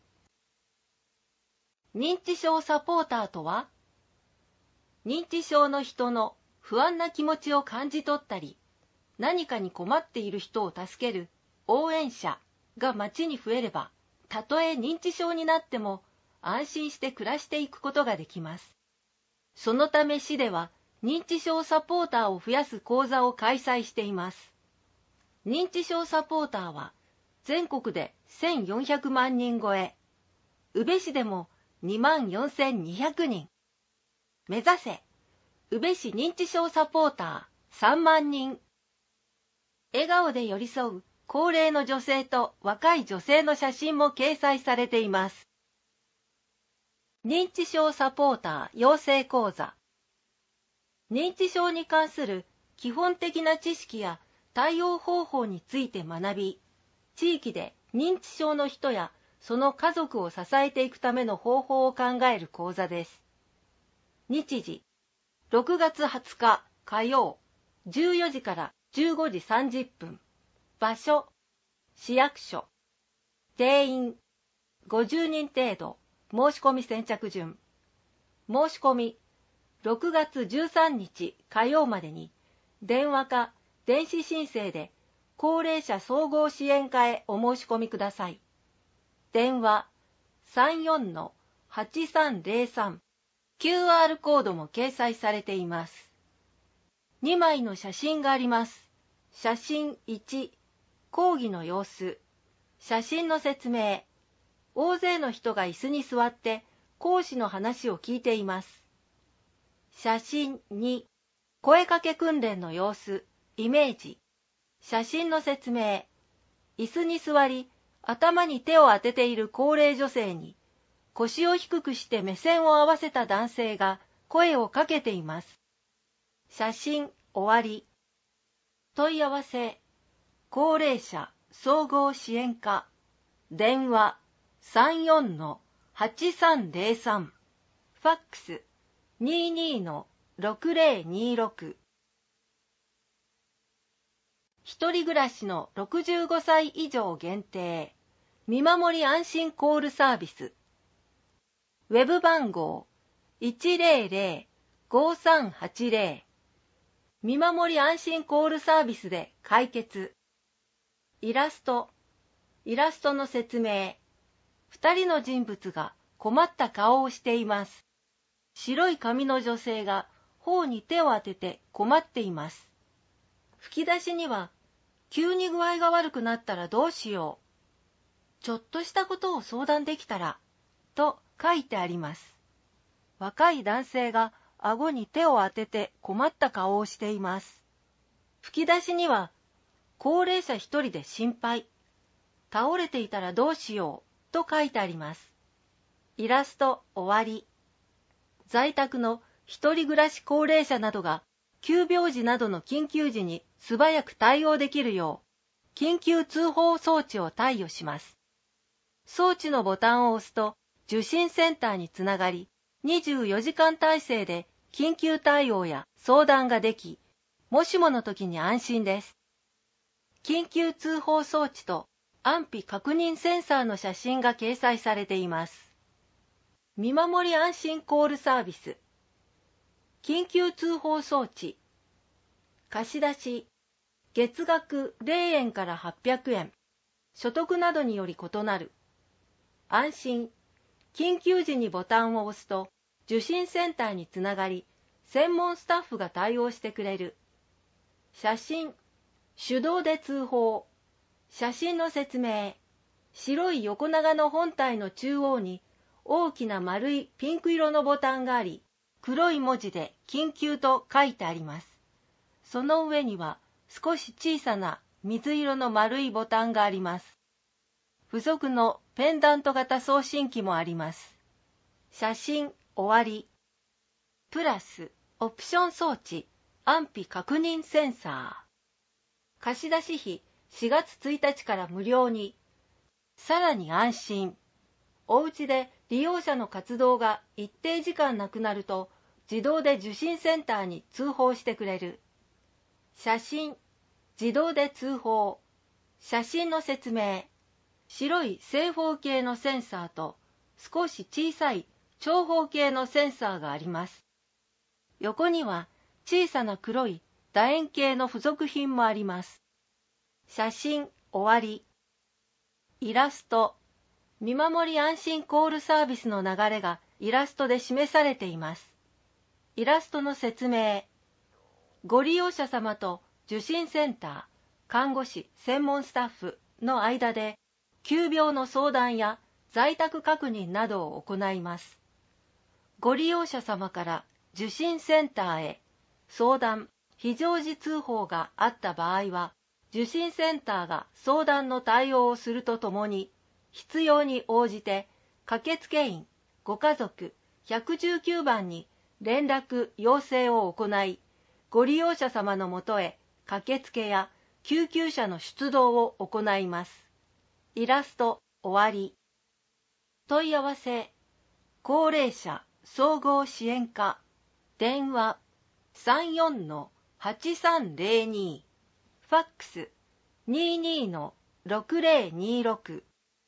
S2: 認知症サポーターとは、認知症の人の不安な気持ちを感じ取ったり、何かに困っている人を助ける応援者が街に増えれば、たとえ認知症になっても安心して暮らしていくことができます。そのため市では認知症サポーターを増やす講座を開催しています。認知症サポーターは全国でせんよんひゃくまんにん超え、宇部市でもにまんよんせんにひゃくにん。目指せ、宇部市認知症サポーターさんまんにん。笑顔で寄り添う高齢の女性と若い女性の写真も掲載されています。認知症サポーター養成講座。認知症に関する基本的な知識や対応方法について学び、地域で認知症の人やその家族を支えていくための方法を考える講座です。日時、ろくがつはつか火曜、じゅうよじからじゅうごじさんじゅっぷん。 場所、市役所。定員、ごじゅうにん程度。申し込み先着順。申し込み、ろくがつじゅうさんにち火曜までに、電話か電子申請で、高齢者総合支援課へお申し込みください。電話、さんよんのはちさんぜろさん。キューアール コードも掲載されています。にまいの写真があります。写真いち、講義の様子。写真の説明。大勢の人が椅子に座って講師の話を聞いています。写真に、声かけ訓練の様子、イメージ。写真の説明。椅子に座り、頭に手を当てている高齢女性に、腰を低くして目線を合わせた男性が声をかけています。写真終わり。問い合わせ、高齢者総合支援課。電話、さんよんのはちさんぜろさん。ファックス、にじゅうにのろくぜろにろく。一人暮らしのろくじゅうごさい以上限定、見守り安心コールサービス。ウェブ番号 いちぜろぜろごさんはちぜろ。見守り安心コールサービスで解決。イラスト。イラストの説明。二人の人物が困った顔をしています。白い髪の女性が頬に手を当てて困っています。吹き出しには、急に具合が悪くなったらどうしよう。ちょっとしたことを相談できたら、と書いてあります。若い男性が顎に手を当てて困った顔をしています。吹き出しには、高齢者一人で心配。倒れていたらどうしよう、と書いてあります。イラスト終わり。在宅の一人暮らし高齢者などが、急病時などの緊急時に素早く対応できるよう、緊急通報装置を貸与します。装置のボタンを押すと、受信センターにつながり、にじゅうよじかん体制で緊急対応や相談ができ、もしもの時に安心です。緊急通報装置と安否確認センサーの写真が掲載されています。見守り安心コールサービス。緊急通報装置。貸し出し。月額ぜろえんからはっぴゃくえん。所得などにより異なる。安心。緊急時にボタンを押すと、受信センターにつながり、専門スタッフが対応してくれる。写真。手動で通報。写真の説明。白い横長の本体の中央に、大きな丸いピンク色のボタンがあり、黒い文字で緊急と書いてあります。その上には少し小さな水色の丸いボタンがあります。付属のペンダント型送信機もあります。写真終わり。プラスオプション装置安否確認センサー。貸し出し費しがつついたちから無料に。さらに安心。おうちで利用者の活動が一定時間なくなると、自動で受信センターに通報してくれる。写真、自動で通報。写真の説明。白い正方形のセンサーと少し小さい長方形のセンサーがあります。横には小さな黒い楕円形の付属品もあります。写真終わり。イラスト。見守り安心コールサービスの流れがイラストで示されています。イラストの説明。ご利用者様と受診センター、看護師、専門スタッフの間で、急病の相談や在宅確認などを行います。ご利用者様から受診センターへ相談、非常時通報があった場合は、受診センターが相談の対応をするとともに、必要に応じて、駆けつけ員、ご家族、いちいちきゅうばんに連絡・要請を行い、ご利用者様のもとへ駆けつけや救急車の出動を行います。イラスト終わり。問い合わせ、高齢者総合支援課、電話 さんよんのはちさんぜろに、ファックスにじゅうにのろくぜろにろく。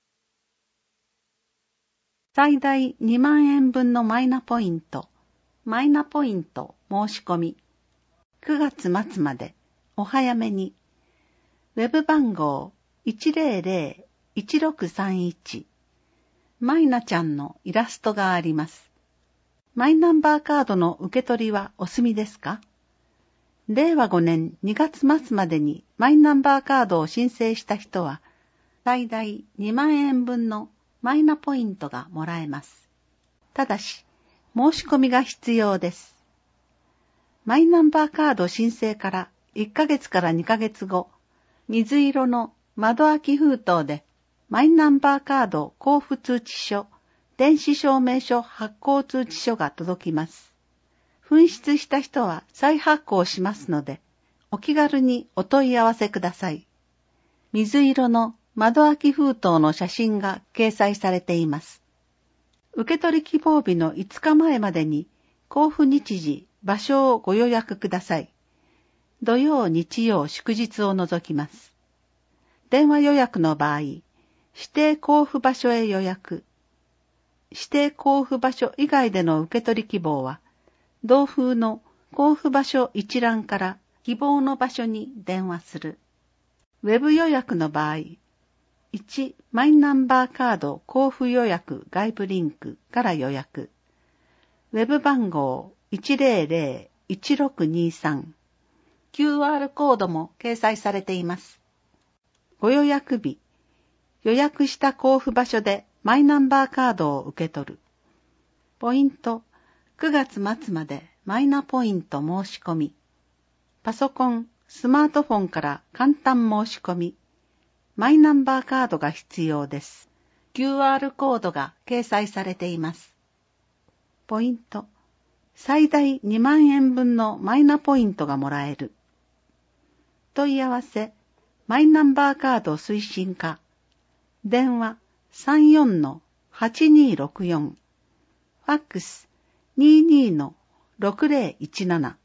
S3: 最大にまんえんぶんのマイナポイント、マイナポイント申し込み、くがつ末までお早めに。ウェブ番号 いちぜろぜろいちろくさんいち、マイナちゃんのイラストがあります。マイナンバーカードの受け取りはお済みですか？れいわごねんにがつ末までにマイナンバーカードを申請した人は、最大にまんえんぶんのマイナポイントがもらえます。ただし、申し込みが必要です。マイナンバーカード申請からいっかげつからにかげつご、水色の窓開き封筒でマイナンバーカード交付通知書、電子証明書発行通知書が届きます。紛失した人は再発行しますので、お気軽にお問い合わせください。水色の窓開き封筒の写真が掲載されています。受取希望日のいつかまえまでに交付日時、場所をご予約ください。土曜、日曜、祝日を除きます。電話予約の場合、指定交付場所へ予約。指定交付場所以外での受取希望は、同封の交付場所一覧から希望の場所に電話する。ウェブ予約の場合、いち. マイナンバーカード交付予約外部リンクから予約。ウェブ番号 いちぜろぜろいちろくにさん。キューアール コードも掲載されています。ご予約日、予約した交付場所でマイナンバーカードを受け取る。ポイント、くがつ末までマイナポイント申し込み。パソコン、スマートフォンから簡単申し込み。マイナンバーカードが必要です。キューアール コードが掲載されています。ポイント、最大にまんえんぶんのマイナポイントがもらえる。問い合わせ、マイナンバーカード推進課。電話 さんよんのはちにーろくよん。ファックス にじゅうにのろくぜろいちなな。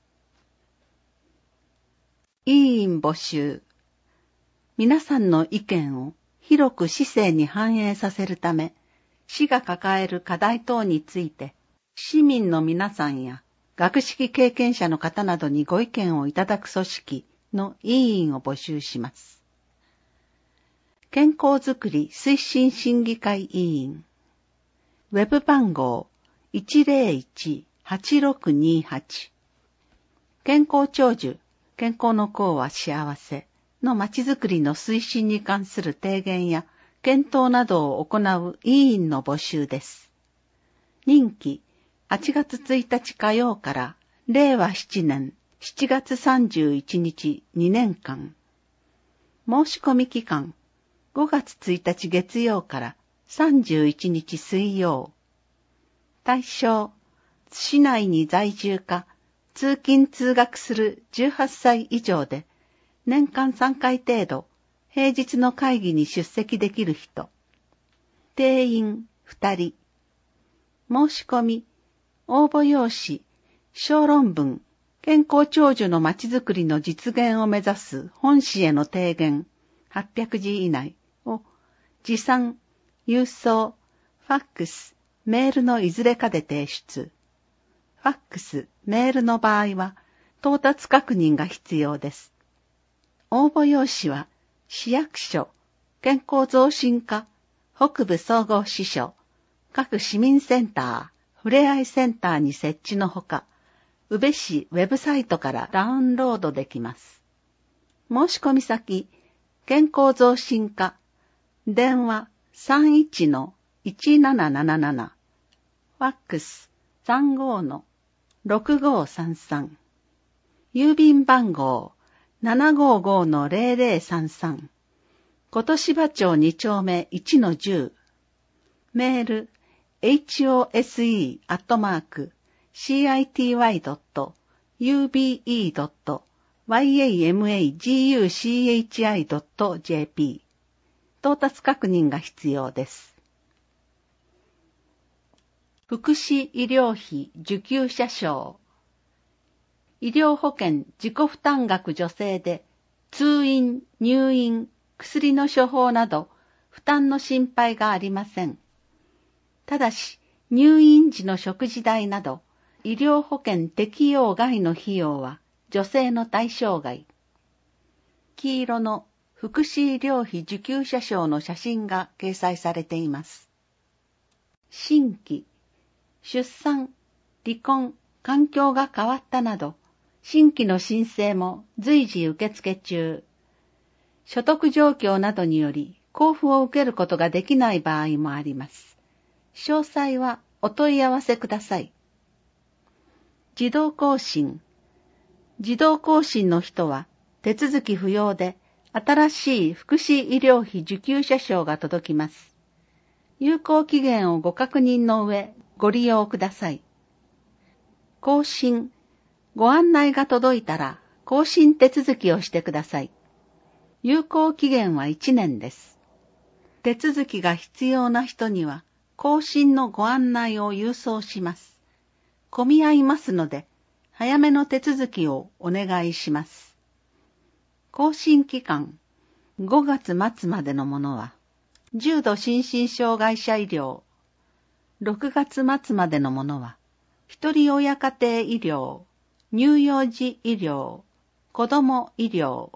S3: 委員募集。皆さんの意見を広く市政に反映させるため、市が抱える課題等について、市民の皆さんや学識経験者の方などにご意見をいただく組織の委員を募集します。健康づくり推進審議会委員。ウェブ番号 いちぜろいちはちろくにはち。健康長寿、健康の功は幸せのまちづくりの推進に関する提言や検討などを行う委員の募集です。任期はちがつついたち火曜かられいわななねんしちがつさんじゅういちにちにねんかん。申し込み期間ごがつついたち月曜からさんじゅういちにち水曜。対象、市内に在住か通勤通学するじゅうはっさい以上で年間さんかい程度平日の会議に出席できる人。定員ふたり。申し込み、応募用紙、小論文、健康長寿のまちづくりの実現を目指す本市への提言はっぴゃくじ以内を持参、郵送、ファックス、メールのいずれかで提出。ファックス、メールの場合は到達確認が必要です。応募用紙は市役所、健康増進課、北部総合支所、各市民センター、ふれあいセンターに設置のほか、宇部市ウェブサイトからダウンロードできます。申し込み先、健康増進課、電話 さんいちのいちなななななな、ファックス さんごのろくごさんさん、郵便番号 ななごごのぜろぜろさんさん、琴芝町に丁目いちのじゅう、メール エイチオーエスイー アットマーク シーアイティーワイ ドット ユービーイー ドット ワイエーエムエージーユーシーエイチアイ ドット ジェーピー。到達確認が必要です。福祉医療費受給者証。医療保険自己負担額助成で通院、入院、薬の処方など負担の心配がありません。ただし、入院時の食事代など医療保険適用外の費用は助成の対象外。黄色の福祉医療費受給者証の写真が掲載されています。新規、出産、離婚、環境が変わったなど、新規の申請も随時受付中。所得状況などにより交付を受けることができない場合もあります。詳細はお問い合わせください。自動更新。自動更新の人は手続き不要で新しい福祉医療費受給者証が届きます。有効期限をご確認の上、ご利用ください。更新。ご案内が届いたら更新手続きをしてください。有効期限はいちねんです。手続きが必要な人には更新のご案内を郵送します。混み合いますので、早めの手続きをお願いします。更新期間、ごがつ末までのものは、重度心身障害者医療、ろくがつ末までのものは、ひとり親家庭医療、乳幼児医療、子ども医療、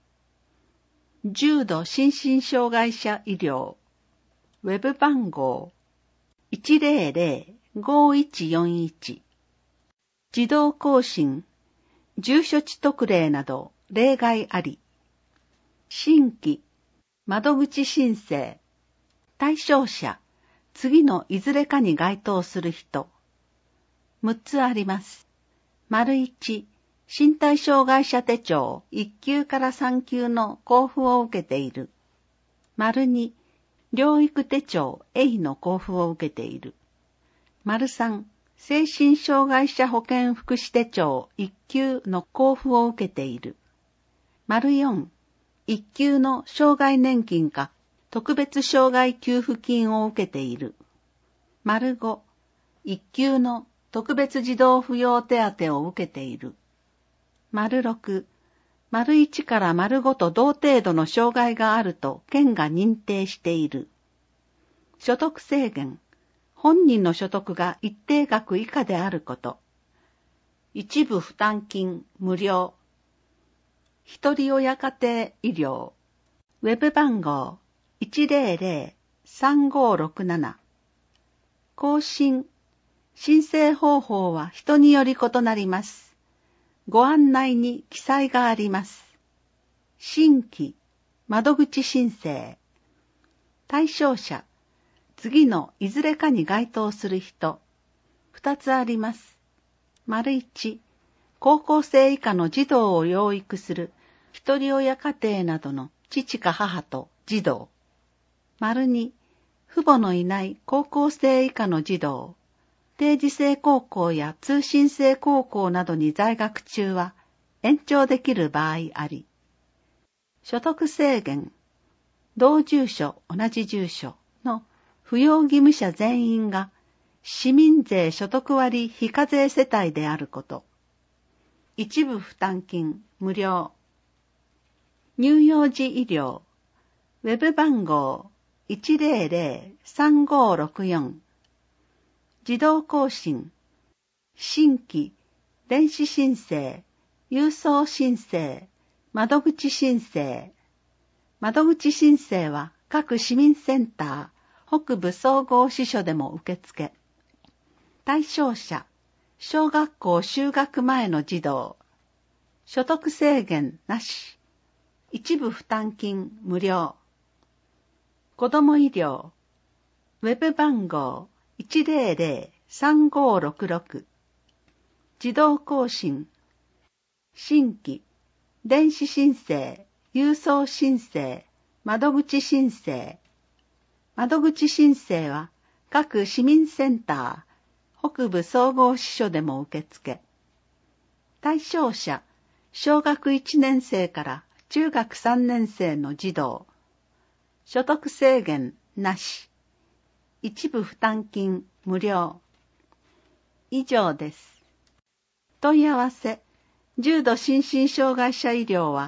S3: 重度心身障害者医療、ウェブ番号 いちぜろぜろごいちよんいち、自動更新、住所地特例など例外あり、新規、窓口申請、対象者、次のいずれかに該当する人、むっつあります。丸いち、身体障害者手帳いっきゅうからさんきゅうの交付を受けている。丸に、療育手帳 エー の交付を受けている。丸さん、精神障害者保健福祉手帳いっきゅうの交付を受けている。丸よん、いっきゅうの障害年金か特別障害給付金を受けている。丸ご、いっきゅうの特別児童扶養手当を受けている。丸ろく、丸いちから丸ごと同程度の障害があると県が認定している。所得制限、本人の所得が一定額以下であること。一部負担金無料。一人親家庭医療。ウェブ番号 いちぜろぜろさんごろくなな。更新。申請方法は人により異なります。ご案内に記載があります。新規、窓口申請。対象者、次のいずれかに該当する人。二つあります。丸一、高校生以下の児童を養育する一人親家庭などの父か母と児童。丸二、父母のいない高校生以下の児童。定時制高校や通信制高校などに在学中は延長できる場合あり。所得制限、同住所同じ住所の扶養義務者全員が市民税所得割非課税世帯であること。一部負担金無料。乳幼児医療、ウェブ番号 いちぜろぜろさんごろくよん。自動更新、新規、電子申請、郵送申請、窓口申請。窓口申請は各市民センター、北部総合支所でも受付。対象者、小学校就学前の児童。所得制限なし。一部負担金無料。子ども医療。ウェブ番号 いちぜろぜろさんごろくろく。自動更新。新規、電子申請、郵送申請、窓口申請。窓口申請は各市民センター、北部総合支所でも受付。対象者、小学いちねん生から中学さんねん生の児童。所得制限なし。一部負担金無料。以上です。問い合わせ、重度心身障害者医療は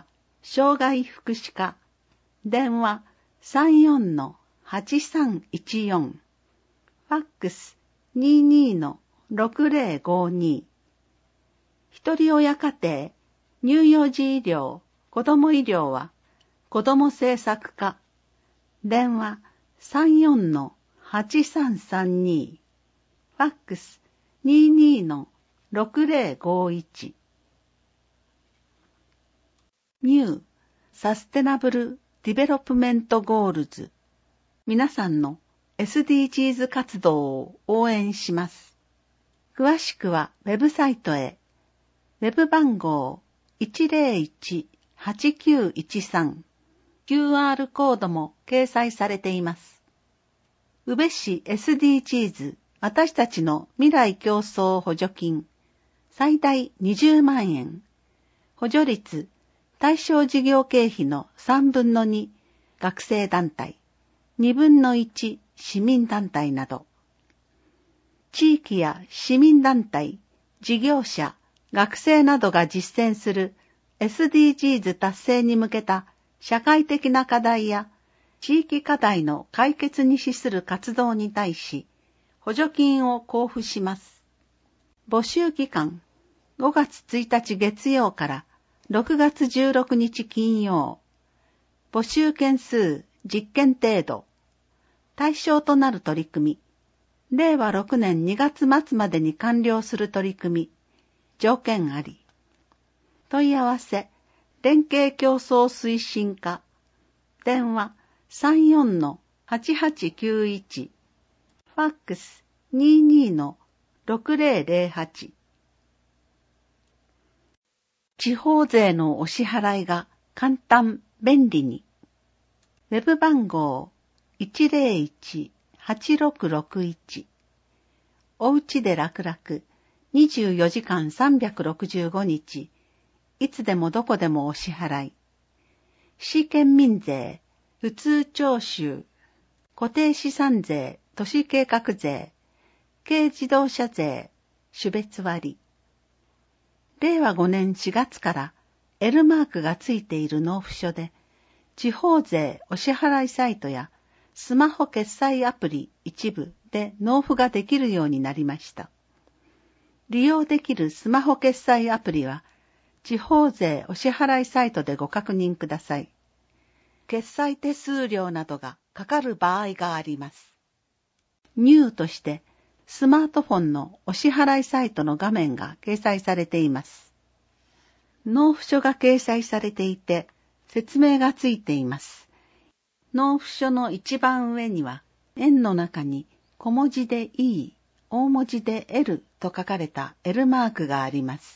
S3: 障害福祉課、電話 さんよんのはちさんいちよん、ファックス にじゅうのろくぜろごに、ひとり親家庭、乳幼児医療、子ども医療は、子ども政策課、電話 さんよんのはちさんさんに、ファックス にじゅうのろくぜろごいち。ニューサステナブルディベロップメントゴールズ。皆さんの エスディージーズ 活動を応援します。詳しくはウェブサイトへ。ウェブ番号 いちぜろいち はちきゅういちさん、キューアール コードも掲載されています。宇部市 エスディージーズ 私たちの未来競争補助金、最大にじゅうまんえん、補助率対象事業経費のさんぶんのに学生団体、にぶんのいち市民団体など、地域や市民団体、事業者、学生などが実践する エスディージーズ 達成に向けた社会的な課題や地域課題の解決に資する活動に対し、補助金を交付します。募集期間、ごがつついたち月曜からろくがつじゅうろくにち金曜。募集件数じゅっけん程度。対象となる取り組み。れいわろくねんにがつ末までに完了する取り組み。条件あり。問い合わせ、連携競争推進課。電話 さんよんのはちはちきゅういち。ファックス にじゅうにのろくぜろぜろはち。地方税のお支払いが簡単、便利に。ウェブ番号 いちぜろいち はちろくろくいち。おうちで楽々、にじゅうよじかんさんびゃくろくじゅうごにち、いつでもどこでもお支払い。市県民税、普通徴収、固定資産税、都市計画税、軽自動車税、種別割。れいわごねんしがつから L マークがついている納付書で、地方税お支払いサイトやスマホ決済アプリ一部で納付ができるようになりました。利用できるスマホ決済アプリは、地方税お支払いサイトでご確認ください。決済手数料などがかかる場合があります。ニューとして、スマートフォンのお支払いサイトの画面が掲載されています。納付書が掲載されていて、説明がついています。納付書の一番上には、円の中に小文字で E、大文字で L と書かれた L マークがあります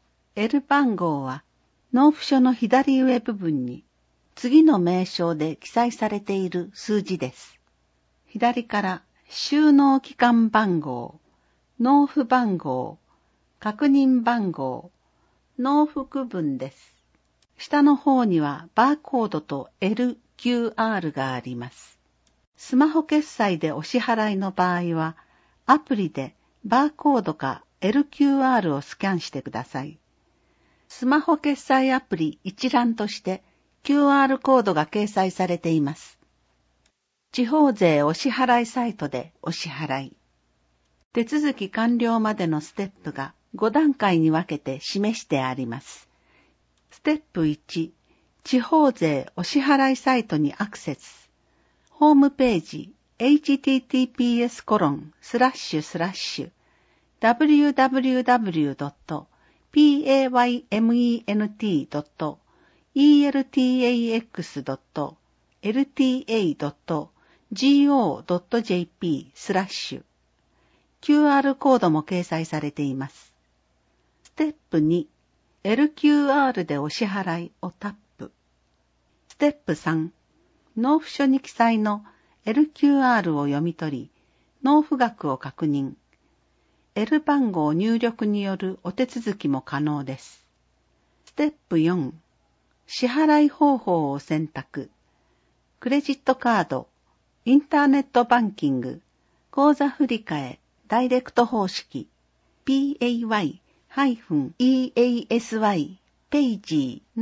S3: 。L 番号は、納付書の左上部分に、次の名称で記載されている数字です。左から、収納期間番号、納付番号、確認番号、納付区分です。下の方にはバーコードと エルキューアール があります。スマホ決済でお支払いの場合は、アプリでバーコードか エルキューアール をスキャンしてください。スマホ決済アプリ一覧として キューアール コードが掲載されています。地方税お支払いサイトでお支払い。手続き完了までのステップがごだんかいに分けて示してあります。ステップいち、地方税お支払いサイトにアクセス。ホームページ エイチティーティーピーエスコロンスラッシュスラッシュダブリューダブリューダブリュードットピーエーワイエムイーエヌティードットイーエルティーエーエックスドットエルティーエードットジーオードットジェーピー スラッシュ キューアール コードも掲載されています。ステップに、エルキューアール でお支払いをタップ。ステップさん、納付書に記載の エルキューアール を読み取り、納付額を確認。L 番号入力によるお手続きも可能です。ステップよん、支払い方法を選択。クレジットカード、インターネットバンキング、口座振替、ダイレクト方式、ペイ イーエーエスワイ ペイジーの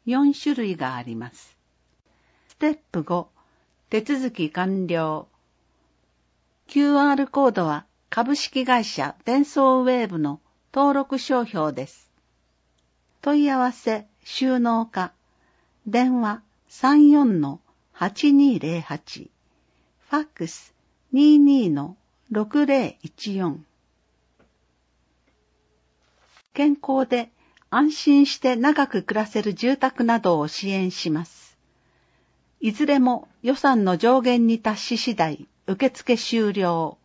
S3: よんしゅるいがあります。ステップご、手続き完了。キューアール コードは株式会社デンソーウェーブの登録商標です。問い合わせ、収納課、電話 さんよんのはちにーぜろはち、ファックス にじゅうにのろくぜろいちよん。健康で安心して長く暮らせる住宅などを支援します。いずれも予算の上限に達し次第、受付終了。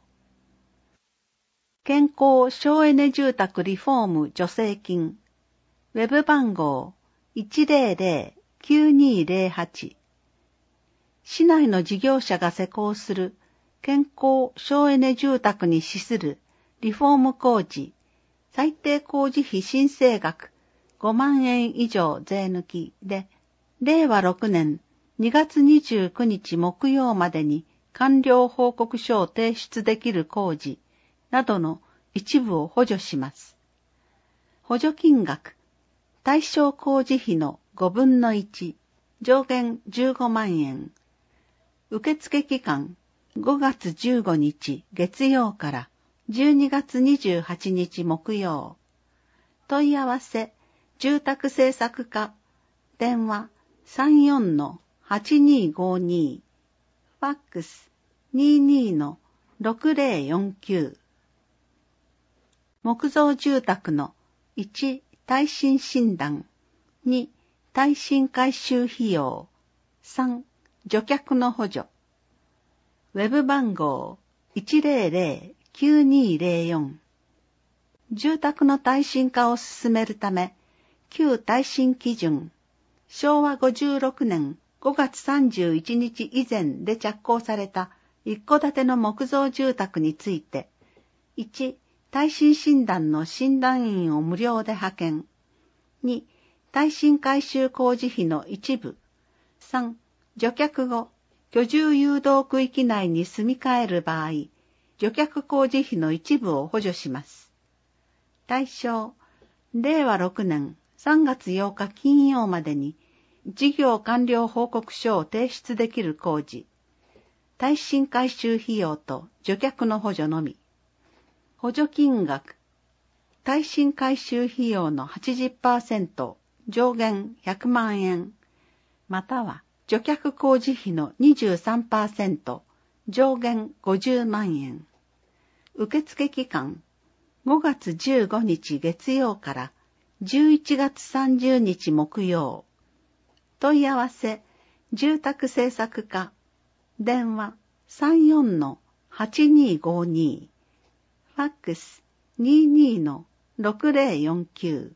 S3: 健康省エネ住宅リフォーム助成金。ウェブ番号 いちぜろぜろきゅうにーぜろはち。市内の事業者が施工する健康省エネ住宅に資するリフォーム工事、最低工事費申請額ごまんえん以上税抜きで、れいわろくねんにがつにじゅうくにち木曜までに完了報告書を提出できる工事などの一部を補助します。補助金額、対象工事費のごぶんのいち、上限じゅうごまんえん。受付期間、ごがつじゅうごにち月曜からじゅうにがつにじゅうはちにち木曜。問い合わせ、住宅政策課、電話 さんよんのはちにーごに、ファックス にじゅうにのろくぜろよんきゅう。木造住宅のいち、耐震診断、に、耐震改修費用、さん、除却の補助。ウェブ番号 いちぜろぜろきゅうにーぜろよん。住宅の耐震化を進めるため、旧耐震基準、しょうわごじゅうろくねんごがつさんじゅういちにち以前で着工された一戸建ての木造住宅について、いち、耐震診断の診断員を無料で派遣。に、耐震改修工事費の一部。さん、除却後、居住誘導区域内に住み替える場合、除却工事費の一部を補助します。対象、れいわろくねんさんがつようか金曜までに、事業完了報告書を提出できる工事。耐震改修費用と除却の補助のみ。補助金額、耐震改修費用の はちじゅっパーセント、上限ひゃくまんえん、または除却工事費の にじゅうさんパーセント、上限ごじゅうまんえん。受付期間、ごがつじゅうごにち月曜からじゅういちがつさんじゅうにち木曜。問い合わせ、住宅政策課、電話 さんよんのはちにーごに、ファックス にじゅうにのろくぜろよんきゅう。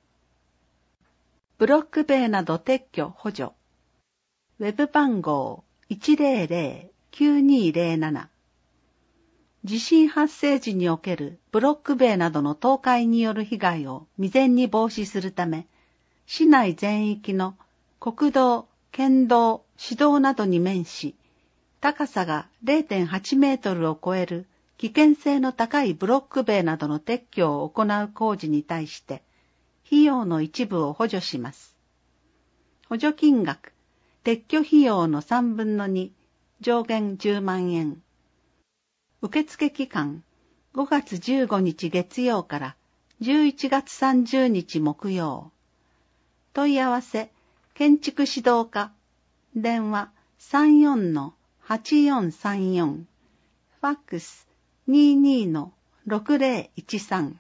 S3: ブロック塀など撤去補助。ウェブ番号 いちぜろぜろきゅうにーぜろなな。地震発生時におけるブロック塀などの倒壊による被害を未然に防止するため、市内全域の国道、県道、市道などに面し、高さが れいてんはちメートルを超える危険性の高いブロック塀などの撤去を行う工事に対して、費用の一部を補助します。補助金額、撤去費用のさんぶんのに、上限じゅうまんえん。受付期間、ごがつじゅうごにち月曜からじゅういちがつさんじゅうにち木曜。問い合わせ、建築指導課、電話 さんよんのはちよんさんよん、ファックス にじゅうにのろくぜろいちさん。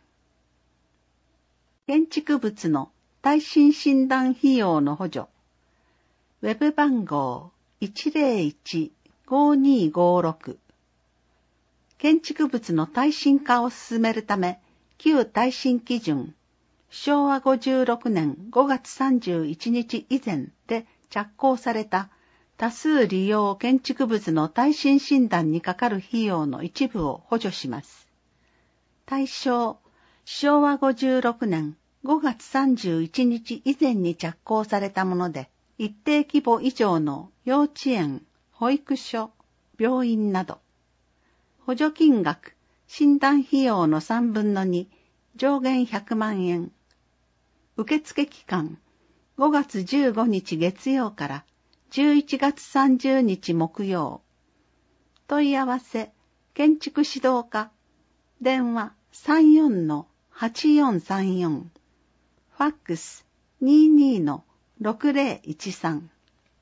S3: 建築物の耐震診断費用の補助。ウェブ番号 いちぜろいちごにごろく。建築物の耐震化を進めるため、旧耐震基準、しょうわごじゅうろくねんごがつさんじゅういちにち以前で着工された多数利用建築物の耐震診断にかかる費用の一部を補助します。対象、しょうわごじゅうろくねんごがつさんじゅういちにち以前に着工されたもので、一定規模以上の幼稚園、保育所、病院など。補助金額、診断費用のさんぶんのに、上限ひゃくまんえん。受付期間、 ごがつじゅうごにち月曜からじゅういちがつさんじゅうにち木曜。問い合わせ、建築指導課、電話 さんよんのはちよんさんよん、ファックス にじゅうにのろくぜろいちさん。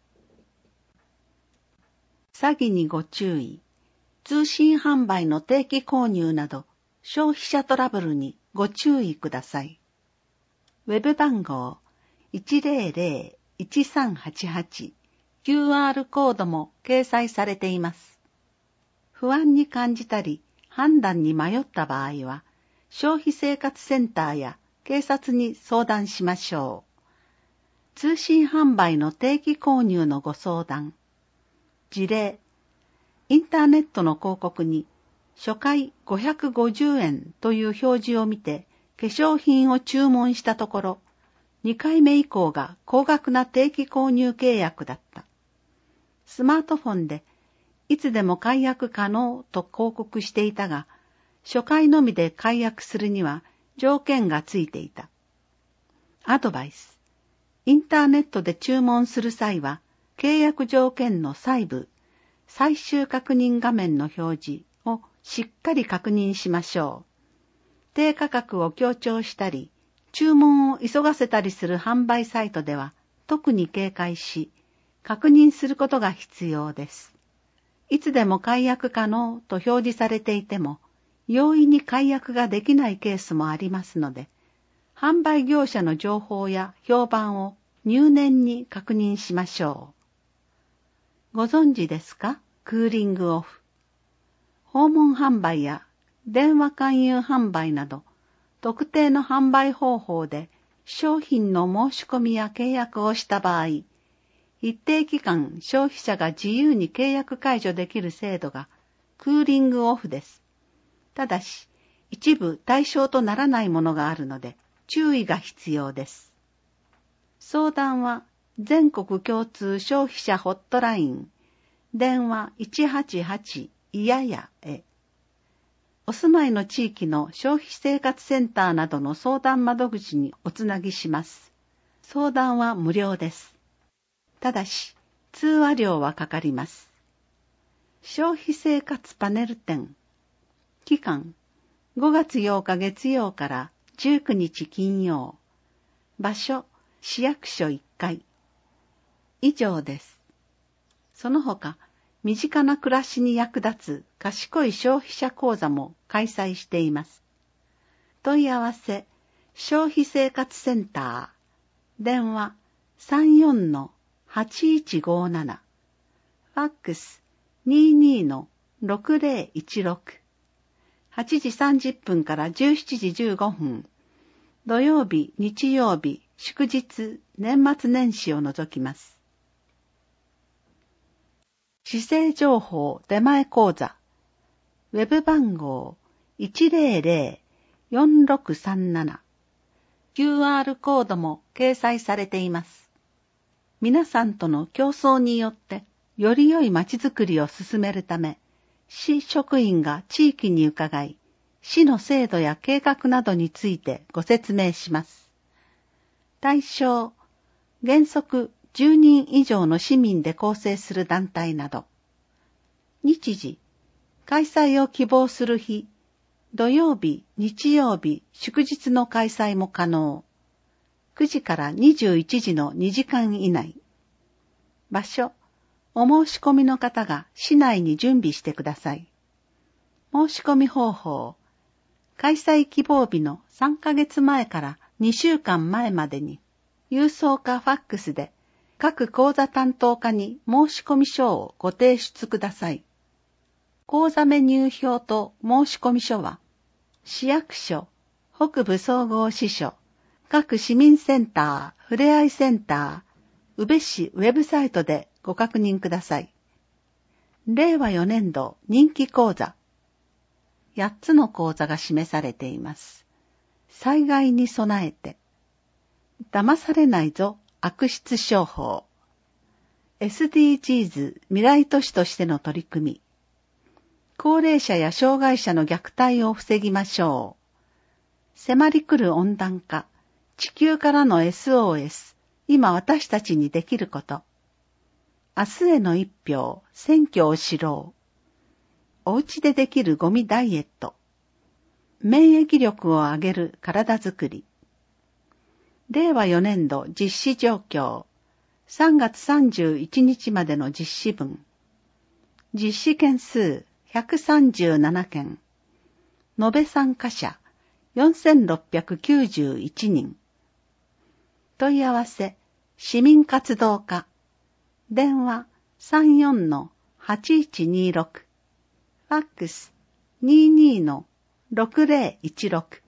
S3: 詐欺にご注意。通信販売の定期購入など消費者トラブルにご注意ください。ウェブ番号 いちぜろぜろいちさんはちはち、キューアール コードも掲載されています。不安に感じたり判断に迷った場合は、消費生活センターや警察に相談しましょう。通信販売の定期購入のご相談。事例、インターネットの広告に初回ごひゃくごじゅうえんという表示を見て化粧品を注文したところ、にかいめ以降が高額な定期購入契約だった。スマートフォンでいつでも解約可能と広告していたが、初回のみで解約するには条件がついていた。アドバイス。インターネットで注文する際は、契約条件の細部、最終確認画面の表示をしっかり確認しましょう。低価格を強調したり、注文を急がせたりする販売サイトでは特に警戒し、確認することが必要です。いつでも解約可能と表示されていても、容易に解約ができないケースもありますので、販売業者の情報や評判を入念に確認しましょう。ご存知ですか？クーリングオフ。訪問販売や電話勧誘販売など、特定の販売方法で商品の申し込みや契約をした場合、一定期間消費者が自由に契約解除できる制度がクーリングオフです。ただし、一部対象とならないものがあるので注意が必要です。相談は全国共通消費者ホットライン、電話いちはちはちいややへ。お住まいの地域の消費生活センターなどの相談窓口におつなぎします。相談は無料です。ただし、通話料はかかります。消費生活パネル展。期間、ごがつようか月曜からじゅうくにち金曜。場所、市役所いっかい。以上です。その他、身近な暮らしに役立つ賢い消費者講座も開催しています。問い合わせ、消費生活センター、電話 さんよんのはちいちごなな、ファックス にじゅうにのろくぜろいちろく、はちじさんじゅっぷんからじゅうしちじじゅうごふん、土曜日、日曜日、祝日、年末年始を除きます。市政情報出前講座、ウェブ番号 いちぜろぜろよんろくさんなな、キューアール コードも掲載されています。皆さんとの競争によってより良いまちづくりを進めるため、市職員が地域に伺い、市の制度や計画などについてご説明します。対象、原則じゅうにん以上の市民で構成する団体など。日時、開催を希望する日、土曜日、日曜日、祝日の開催も可能。くじからにじゅういちじのにじかん以内。場所、お申し込みの方が市内に準備してください。申し込み方法、開催希望日のさんかげつまえからにしゅうかんまえまでに、郵送かファックスで各講座担当課に申し込み書をご提出ください。講座メニュー表と申し込み書は、市役所、北部総合支所、各市民センター、ふれあいセンター、宇部市ウェブサイトでご確認ください。れいわよねんど人気講座。やっつの講座が示されています。災害に備えて。騙されないぞ悪質商法。エスディージーズ 未来都市としての取り組み。高齢者や障害者の虐待を防ぎましょう。迫り来る温暖化。地球からの エスオーエス。 今私たちにできること。明日への一票、選挙を知ろう。お家でできるゴミダイエット。免疫力を上げる体づくり。れいわよねんど実施状況。さんがつさんじゅういちにちまでの実施分。実施件数ひゃくさんじゅうななけん。延べ参加者よんせんろっぴゃくきゅうじゅういちにん。問い合わせ、市民活動課。電話 さんよんのはちいちにろく。ファックス にじゅうにのろくぜろいちろく。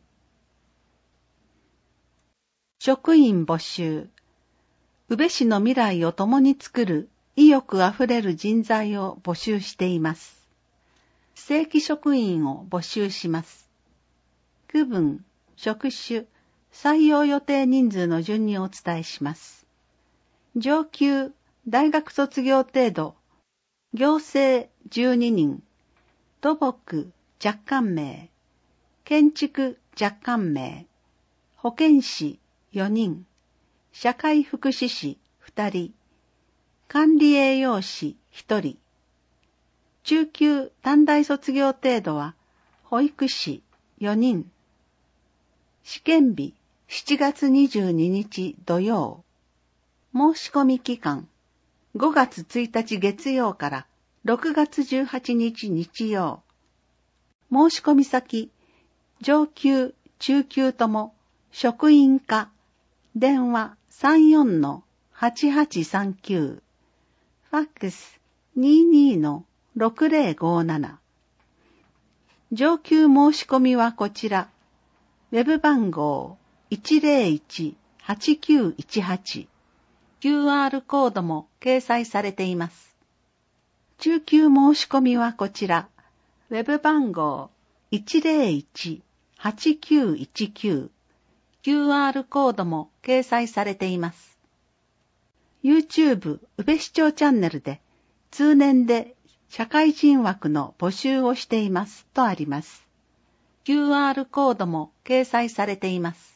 S3: 職員募集。宇部市の未来を共に作る意欲あふれる人材を募集しています。正規職員を募集します。区分、職種、採用予定人数の順にお伝えします。上級、大学卒業程度、行政じゅうににん、土木若干名、建築若干名、保健師よにん、社会福祉士ふたり、管理栄養士ひとり、中級短大卒業程度は保育士よにん、試験日しちがつにじゅうににち土曜、申し込み期間ごがつついたち月曜からろくがつじゅうはちにち日曜。申し込み先、上級、中級とも職員課、電話 さんよんのはちはちさんきゅう、ファックス にじゅうにのろくぜろごなな。上級申し込みはこちら、ウェブ番号 いちぜろいちはちきゅういちはち、キューアール コードも掲載されています。中級申し込みはこちら、ウェブ番号 いちぜろいちはちきゅういちきゅう、キューアール コードも掲載されています。YouTube 宇部市長チャンネルで通年で社会人枠の募集をしていますとあります。キューアール コードも掲載されています。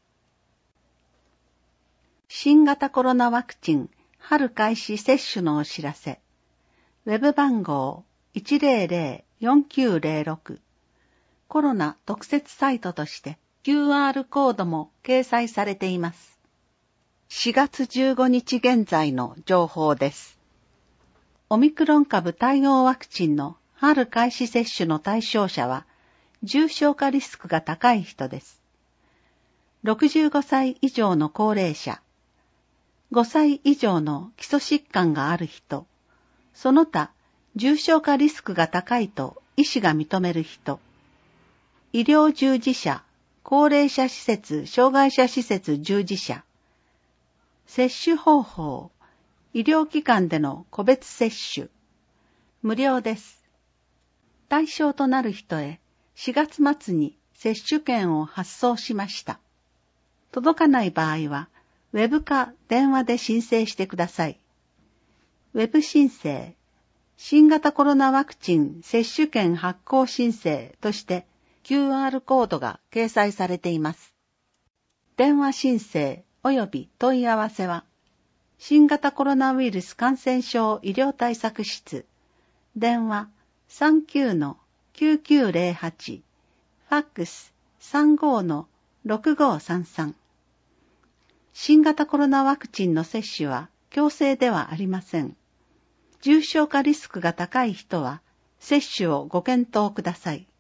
S3: 新型コロナワクチン春開始接種のお知らせ。ウェブ番号 いちぜろぜろよんきゅうぜろろく。コロナ特設サイトとして キューアール コードも掲載されています。しがつじゅうごにち現在の情報です。オミクロン株対応ワクチンの春開始接種の対象者は重症化リスクが高い人です。ろくじゅうごさい以上の高齢者、ごさい以上の基礎疾患がある人、その他重症化リスクが高いと医師が認める人、医療従事者、高齢者施設、障害者施設従事者、接種方法、医療機関での個別接種、無料です。対象となる人へしがつまつに接種券を発送しました。届かない場合は、ウェブか電話で申請してください。ウェブ申請、新型コロナワクチン接種券発行申請として キューアール コードが掲載されています。電話申請及び問い合わせは、新型コロナウイルス感染症医療対策室、電話 さんきゅうのきゅうきゅうぜろはち、ファックス さんごのろくごさんさん。新型コロナワクチンの接種は強制ではありません。重症化リスクが高い人は接種をご検討ください。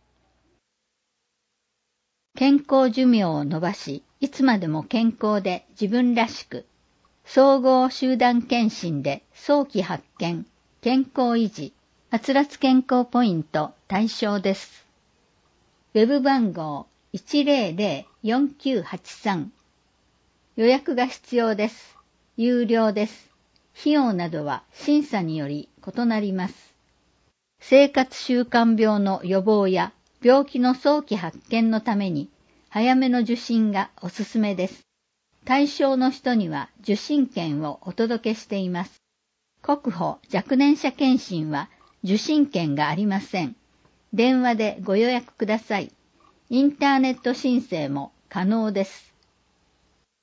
S4: 健康寿命を伸ばし、いつまでも健康で自分らしく、総合集団検診で早期発見、健康維持、はつらつ健康ポイント対象です。ウェブ番号 いちぜろぜろよんきゅうはちさん。予約が必要です。有料です。費用などは審査により異なります。生活習慣病の予防や病気の早期発見のために早めの受診がおすすめです。対象の人には受診券をお届けしています。国保若年者検診は受診券がありません。電話でご予約ください。インターネット申請も可能です。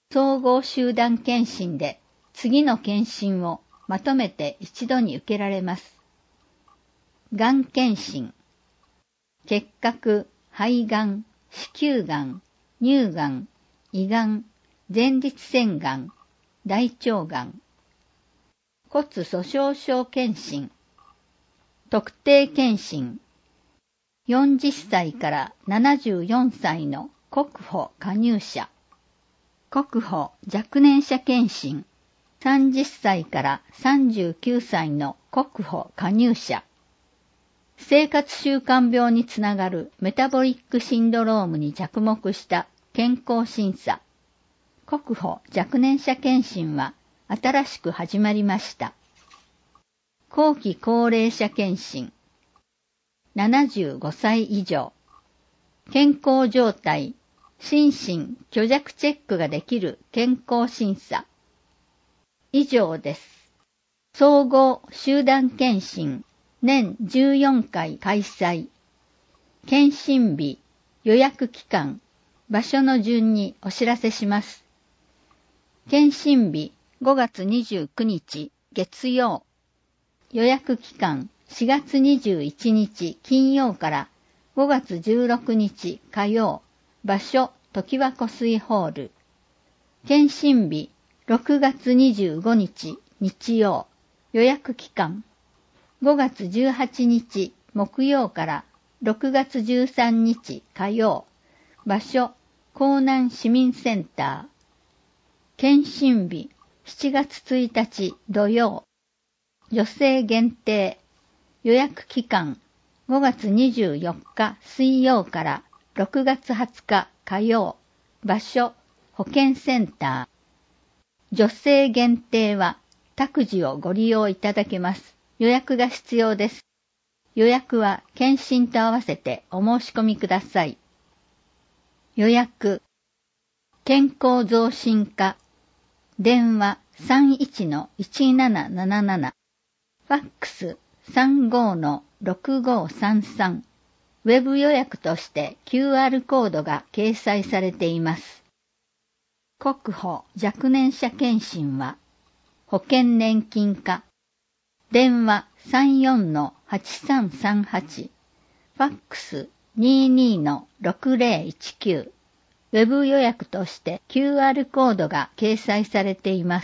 S4: 総合集団検診で次の検診をまとめて一度に受けられます。がん検診、結核、肺がん、子宮がん、乳がん、胃がん、前立腺がん、大腸がん。骨粗鬆症検診、特定検診、よんじゅっさいからななじゅうよんさいの国保加入者、国保若年者検診、さんじゅっさいからさんじゅうきゅうさいの国保加入者、生活習慣病につながるメタボリックシンドロームに着目した健康審査、国保若年者検診は新しく始まりました。後期高齢者検診、ななじゅうごさい以上、健康状態、心身虚弱チェックができる健康審査。以上です。総合集団検診、年じゅうよんかい開催。検診日、予約期間、場所の順にお知らせします。検診日、ごがつにじゅうくにち月曜。予約期間、しがつにじゅういちにち金曜からごがつじゅうろくにち火曜。場所、常盤湖水ホール。検診日、ろくがつにじゅうごにち日曜。予約期間、ごがつじゅうはちにち木曜からろくがつじゅうさんにち火曜。場所、江南市民センター。検診日、しちがつついたち土曜。女性限定。予約期間、ごがつにじゅうよっか水曜からろくがつはつか火曜。場所、保健センター。女性限定は託児をご利用いただけます。予約が必要です。予約は検診と合わせてお申し込みください。予約。健康増進課。電話 さんいちのいちなななななな。ファックス さんごのろくごさんさん。ウェブ予約として キューアール コードが掲載されています。国保若年者検診は保険年金課。電話 さんよんのはちさんさんはち。ファックス にじゅうにのろくぜろいちきゅう。ウェブ予約として キューアール コードが掲載されています。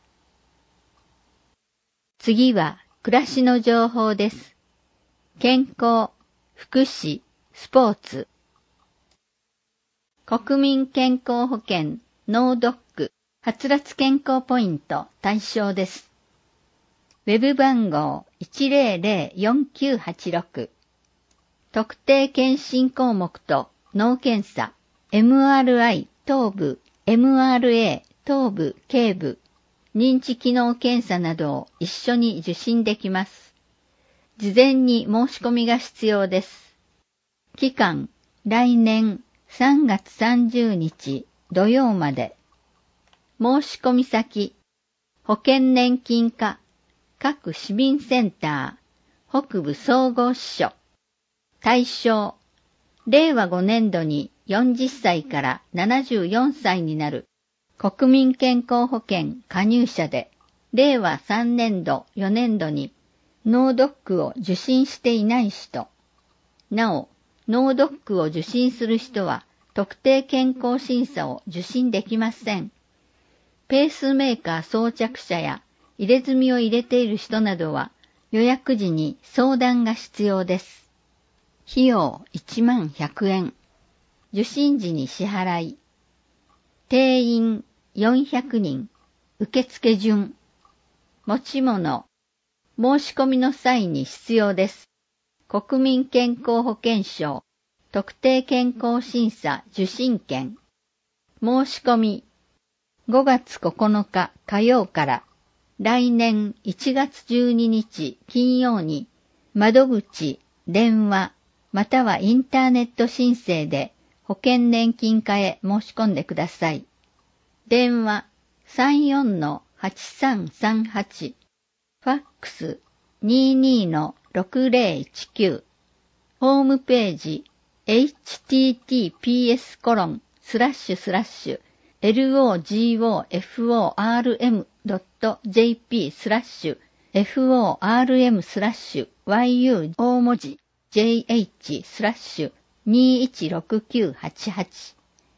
S4: 次は暮らしの情報です。健康、福祉、スポーツ。国民健康保険ノードックはつらつ健康ポイント対象です。ウェブ番号 いちぜろぜろよんきゅうはちろく。特定検診項目と脳検査、エムアールアイ 頭部、エムアールエー 頭部、頸部、認知機能検査などを一緒に受診できます。事前に申し込みが必要です。期間、来年さんがつさんじゅうにち土曜まで。申し込み先、保険年金課、各市民センター、北部総合支所。対象、れいわごねんどによんじゅっさいからななじゅうよんさいになる国民健康保険加入者で、れいわさんねんどよねんどに脳ドックを受診していない人。なお、脳ドックを受診する人は特定健康審査を受診できません。ペースメーカー装着者や入れ墨を入れている人などは予約時に相談が必要です。費用いちまんひゃくえん。受診時に支払い。定員よんひゃくにん。受付順。持ち物。申し込みの際に必要です。国民健康保険証。特定健康審査受診券。申し込み。ごがつここのか火曜から来年いちがつじゅうににち金曜に窓口、電話、またはインターネット申請で保険年金課へ申し込んでください。電話 さんよんのはちさんさんはち。ファックス にじゅうにのろくぜろいちきゅう。ホームページ エイチティーティーピーエスコロンスラッシュスラッシュ logoform.jp スラッシュ form スラッシュ yu 大文字 jh スラッシュにいちろくきゅうはちはち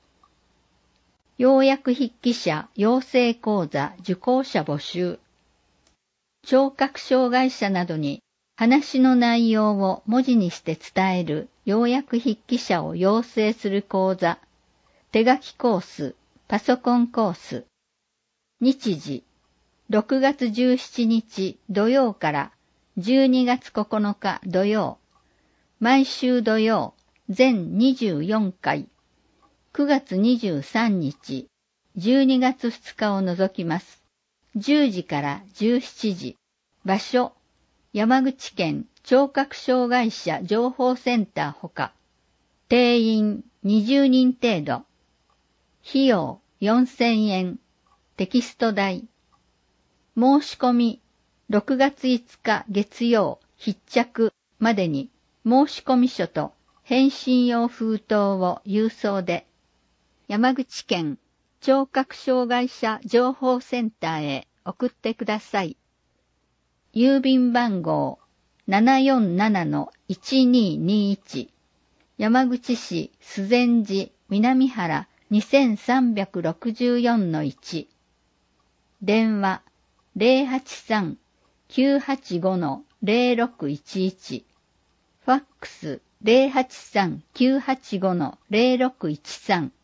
S4: 要約筆記者養成講座受講者募集。聴覚障害者などに話の内容を文字にして伝える要約筆記者を養成する講座。手書きコース、パソコンコース。日時、ろくがつじゅうしちにち土曜からじゅうにがつここのか土曜。毎週土曜、全にじゅうよんかい。くがつにじゅうさんにち、じゅうにがつふつかを除きます。じゅうじからじゅうしちじ。場所、山口県聴覚障害者情報センターほか。定員にじゅうにん程度。費用よんせんえん。テキスト代。申し込みろくがついつか月曜必着までに申し込み書と返信用封筒を郵送で。山口県聴覚障害者情報センターへ送ってください。郵便番号 ななよんななのいちにーにーいち 山口市須善寺南原 にせんさんびゃくろくじゅうよんのいち 電話 ゼロはちさん きゅうはちご のゼロろくいちいち ファックス ゼロはちさん きゅうはちご のゼロろくいちさん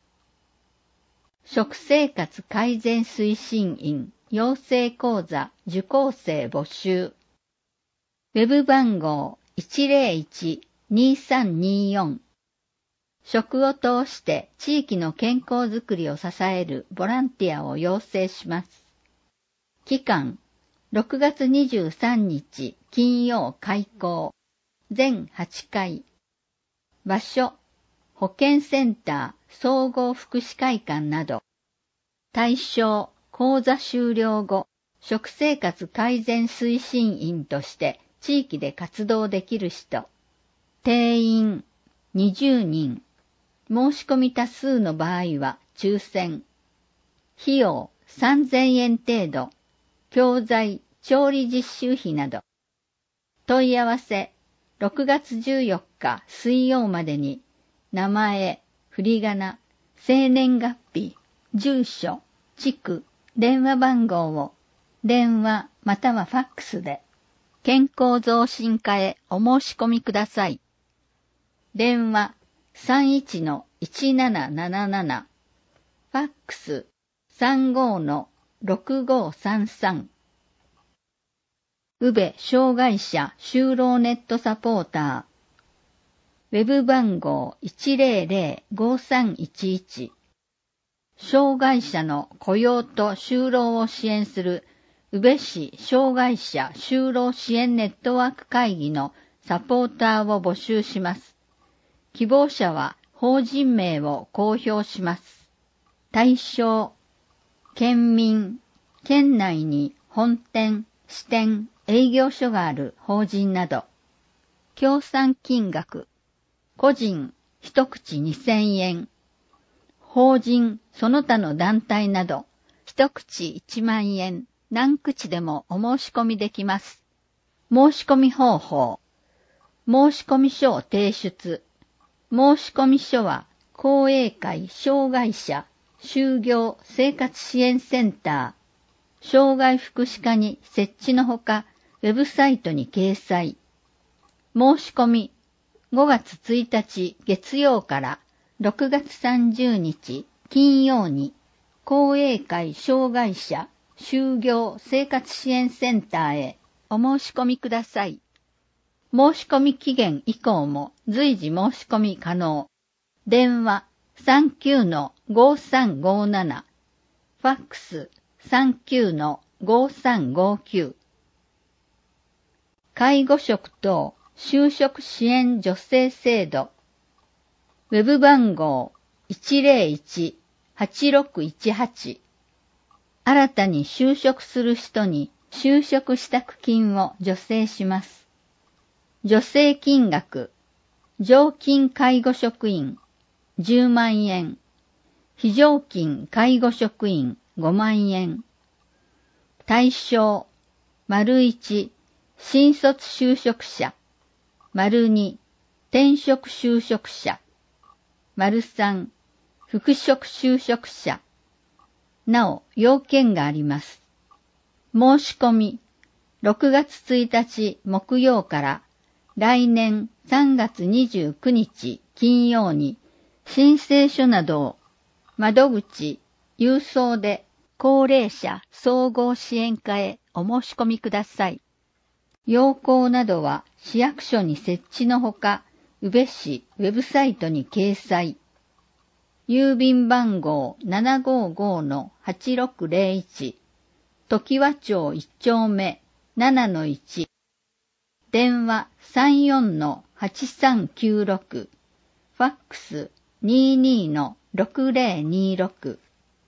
S4: 食生活改善推進員養成講座受講生募集。ウェブ番号 いちゼロいち にさんによん。食を通して地域の健康づくりを支えるボランティアを養成します。期間ろくがつにじゅうさんにち金曜開講。全はちかい。場所保健センター総合福祉会館など。対象講座終了後、食生活改善推進員として地域で活動できる人。定員にじゅうにん。申し込み多数の場合は抽選。費用さんぜんえん程度。教材、調理実習費など。問い合わせろくがつじゅうよっか水曜までに名前、振り仮名、生年月日、住所、地区、電話番号を電話またはファックスで健康増進課へお申し込みください。電話 さんいちのいちなななななな ファックス さんごのろくごさんさん宇部障害者就労ネットサポーターウェブ番号 いちゼロゼロ ごさんいちいち障害者の雇用と就労を支援する宇部市障害者就労支援ネットワーク会議のサポーターを募集します。希望者は法人名を公表します。対象、県民、県内に本店、支店、営業所がある法人など。協賛金額、個人一口にせんえん。法人、その他の団体など、一口いちまんえん、何口でもお申し込みできます。申し込み方法。申し込み書を提出。申し込み書は、公営会障害者、就業生活支援センター、障害福祉課に設置のほか、ウェブサイトに掲載。申し込み、ごがつついたち月曜からろくがつさんじゅうにち金曜に公営会障害者就業生活支援センターへお申し込みください。申し込み期限以降も随時申し込み可能。電話 さんきゅうのごさんごなな ファックス さんきゅうのごさんごきゅう介護職等就職支援助成制度ウェブ番号 いちゼロいち はちろくいちはち 新たに就職する人に就職支度金を助成します。助成金額常勤介護職員じゅうまんえん非常勤介護職員ごまんえん。対象、丸いち、新卒就職者、丸に、転職就職者、丸さん、復職就職者。なお、要件があります。申し込み、ろくがつついたち木曜から来年さんがつにじゅうくにち金曜に申請書などを窓口、郵送で高齢者総合支援課へお申し込みください。要項などは市役所に設置のほか、宇部市ウェブサイトに掲載。郵便番号 ななごーごーのはちろくぜろいち、常盤町いち丁目 ななのいち、電話 さんよんのはちさんきゅうろく、ファックス にじゅうにのろくぜろにろく。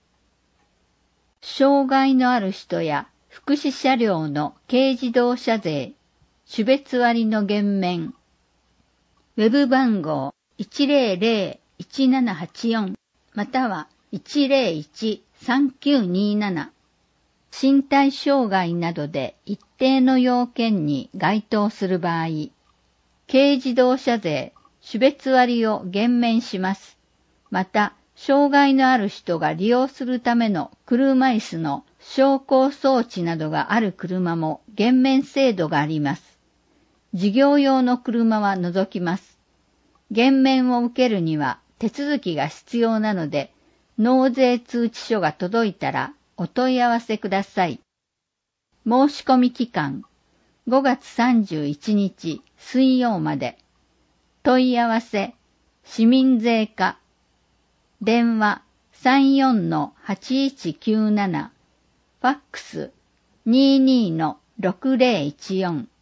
S4: 障害のある人や福祉車両の軽自動車税、種別割の減免。ウェブ番号 いちぜろぜろいちななはちよん またはいちぜろいちさんきゅうになな。身体障害などで一定の要件に該当する場合、軽自動車税、種別割を減免します。また、障害のある人が利用するための車椅子の昇降装置などがある車も減免制度があります。事業用の車は除きます。減免を受けるには手続きが必要なので、納税通知書が届いたらお問い合わせください。申し込み期間、ごがつさんじゅういちにち水曜まで。問い合わせ、市民税課。電話 さんよんのはちいちきゅうなな、ファックス にじゅうにのろくぜろいちよん。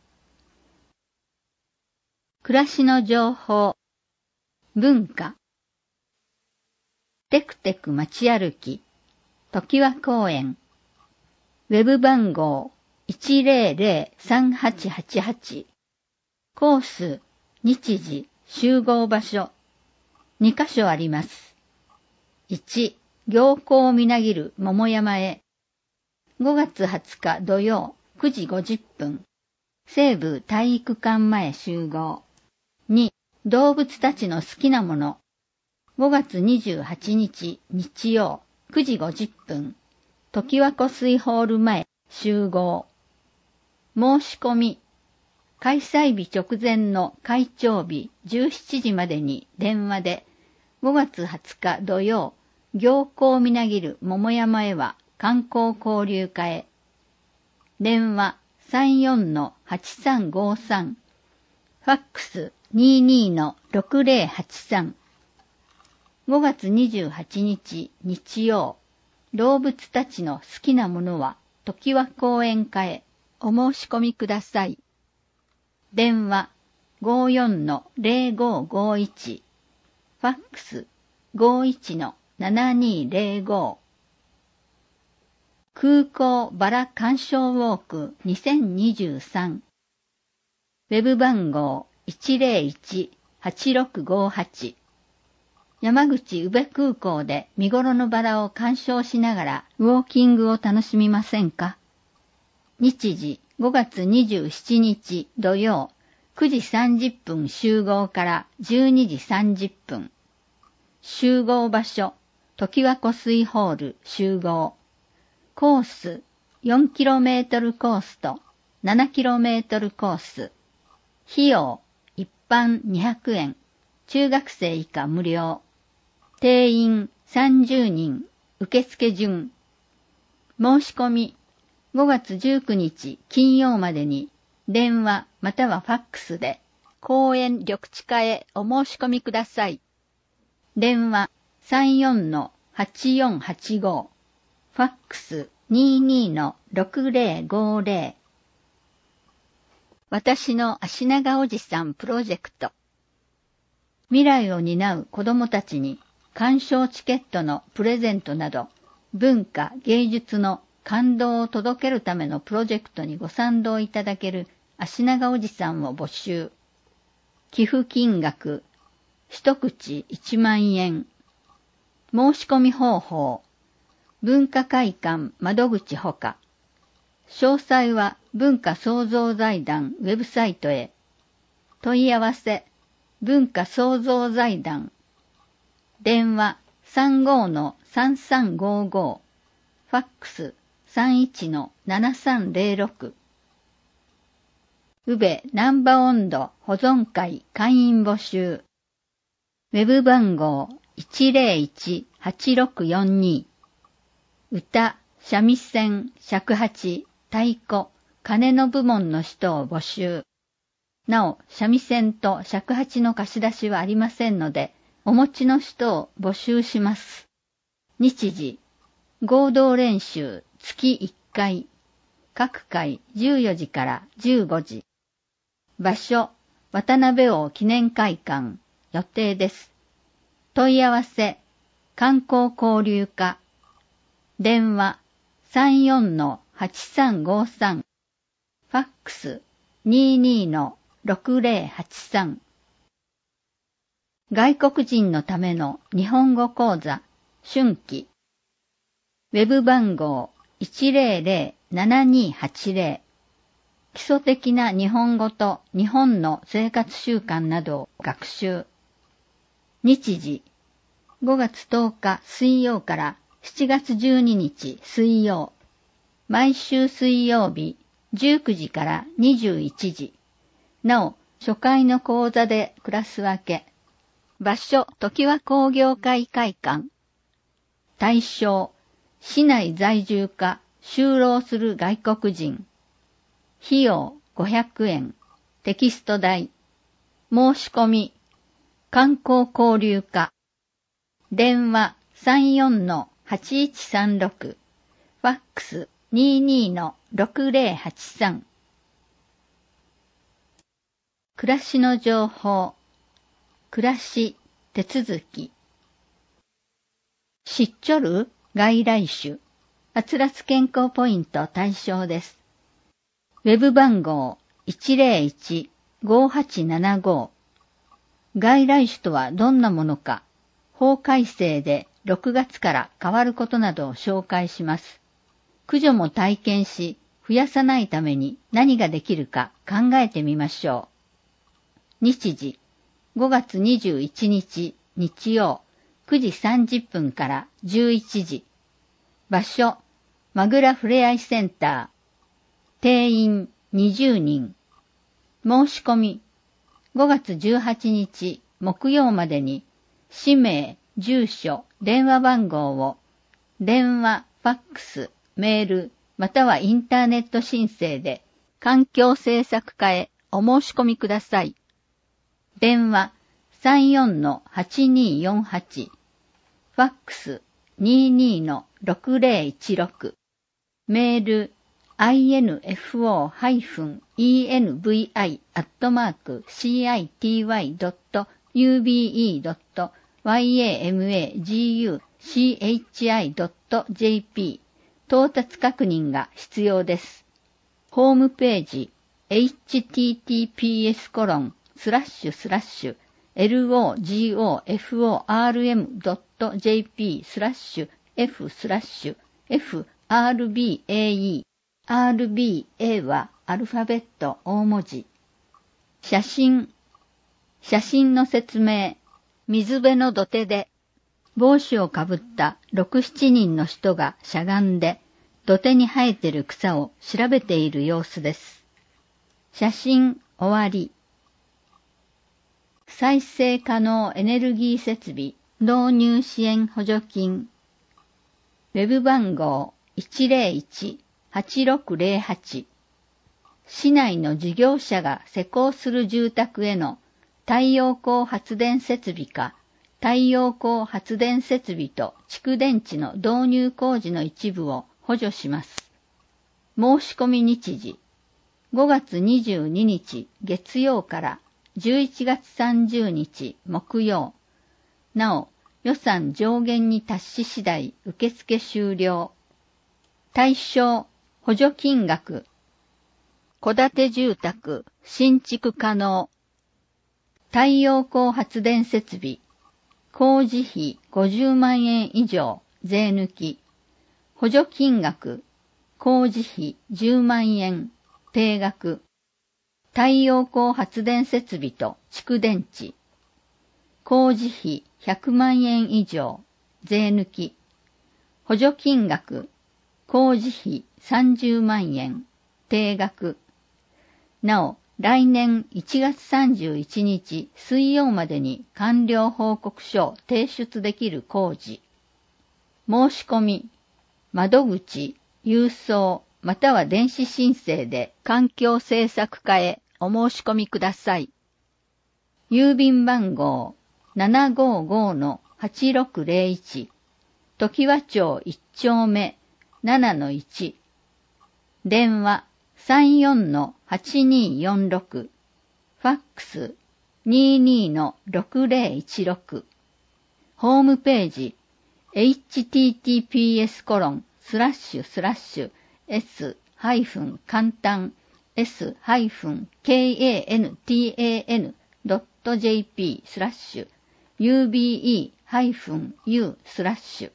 S4: 暮らしの情報、文化。テクテク街歩き、常盤公園。ウェブ番号 いちぜろぜろさんはちはちはち。コース、日時、集合場所。にかしょあります。いち、行幸みなぎる桃山へ。ごがつはつか土曜くじごじゅっぷん。西部体育館前集合。に、動物たちの好きなもの。ごがつにじゅうはちにち日曜くじごじゅっぷん。常盤湖水ホール前集合。申し込み。開催日直前の開庁日じゅうしちじまでに電話で、ごがつはつか土曜、行幸みなぎる桃山へは観光交流課へ。電話 さんよんのはちさんごさん。ファックス にじゅうにのろくぜろはちさん。ごがつにじゅうはちにち日曜、動物たちの好きなものは常盤公園課へお申し込みください。電話 ごよんのぜろごごいち。ファックス ごいちのななにぜろご。空港バラ鑑賞ウォークにせんにじゅうさん。ウェブ番号 いちぜろいちはちろくごはち。山口宇部空港で見頃のバラを鑑賞しながらウォーキングを楽しみませんか？日時ごがつにじゅうしちにち土曜くじさんじゅっぷん集合からじゅうにじさんじゅっぷん。集合場所、常盤湖水ホール集合。コース、よんキロメートル コースと ななキロメートル コース。費用、一般にひゃくえん、中学生以下無料。定員さんじゅうにん、受付順。申し込み、ごがつじゅうくにち金曜までに電話またはファックスで公園緑地課へお申し込みください。電話 さんよんのはちよんはちご。ファックス にじゅうにのろくぜろごぜろ。私の足長おじさんプロジェクト。未来を担う子どもたちに鑑賞チケットのプレゼントなど文化芸術の感動を届けるためのプロジェクトにご賛同いただける足長おじさんを募集。寄付金額一口いちまんえん。 申し込み方法、文化会館窓口ほか。詳細は文化創造財団ウェブサイトへ。問い合わせ、文化創造財団。電話 さんごのさんさんごご。ファックス さんいちのななさんぜろろく。宇部南波温度保存会会員募集。ウェブ番号 いちぜろいちはちろくよんに。歌、三味線、尺八、太鼓、鐘の部門の人を募集。なお、三味線と尺八の貸し出しはありませんので、お持ちの人を募集します。日時、合同練習月いっかい。各回じゅうよじからじゅうごじ。場所、渡辺王記念会館、予定です。問い合わせ、観光交流課。電話 さんよんのはちさんごさん。ファックス にじゅうにのろくぜろはちさん。外国人のための日本語講座、春季。ウェブ番号 いちぜろぜろななにはちぜろ。基礎的な日本語と日本の生活習慣などを学習。日時、ごがつとおか水曜からしちがつじゅうににち水曜。毎週水曜日じゅうくじからにじゅういちじ。なお、初回の講座でクラス分け。場所、常盤工業会会館。対象、市内在住か就労する外国人。費用ごひゃくえん。テキスト代。申し込み。観光交流課。電話 さんよんのはちいちさんろく。ファックス にじゅうにのろくぜろはちさん。暮らしの情報。暮らし、手続き。知っちょる外来種。はつらつ健康ポイント対象です。ウェブ番号 いちぜろいちごはちななご。外来種とはどんなものか、法改正でろくがつから変わることなどを紹介します。駆除も体験し、増やさないために何ができるか考えてみましょう。日時、ごがつにじゅういちにち日曜くじさんじゅっぷんからじゅういちじ。場所、まぐらふれあいセンター。定員にじゅうにん。申し込み、ごがつじゅうはちにち木曜までに、氏名、住所、電話番号を、電話、ファックス、メール、またはインターネット申請で、環境政策課へお申し込みください。電話 さんよんのはちにーよんはち。ファックス にじゅうにのろくぜろいちろく。メール アイエヌエフオーエヌブイアイ アットマーク シーアイティーワイ ドット ユービーイー ドット ワイエーエムエージーユーシーエイチアイ ドット ジェーピー 到達確認が必要です。ホームページ エイチティーティーピーエスコロンスラッシュスラッシュ エルオージーオーエフオーアールエム ドット ジェーピー スラッシュ F スラッシュ F アールビーエーイー アールビーエー はアルファベット大文字。写真。写真の説明。水辺の土手で、帽子をかぶったろく、しちにんの人がしゃがんで、土手に生えてる草を調べている様子です。写真終わり。再生可能エネルギー設備導入支援補助金。ウェブ番号 いちぜろいちはちろくぜろはち。市内の事業者が施工する住宅への太陽光発電設備か太陽光発電設備と蓄電池の導入工事の一部を補助します。申し込み日時、ごがつにじゅうににち月曜からじゅういちがつさんじゅうにち木曜。なお、予算上限に達し次第受付終了。対象、補助金額。戸建て住宅、新築可能。太陽光発電設備。 工事費ごじゅうまんえん以上税抜き。補助金額、工事費じゅうまんえん、定額。太陽光発電設備と蓄電池。工事費ひゃくまんえん以上、税抜き。補助金額、工事費さんじゅうまんえん、定額。なお、来年いちがつさんじゅういちにち水曜までに完了報告書を提出できる工事。申し込み、窓口、郵送、または電子申請で環境政策課へお申し込みください。郵便番号 ななごーごーはちろくぜろいち 常盤町いっ丁目 ななのいち 電話 さんよんのはちにーよんろく ファックス にーにーのろくぜろいちろく ホームページ エイチティーティーピーエスコロンスラッシュスラッシュ エス ハイフン 簡単 エス ハイフン ケーエーエヌティーエーエヌ ドット ジェーピー スラッシュ ユービーイー ハイフン ユー スラッシュ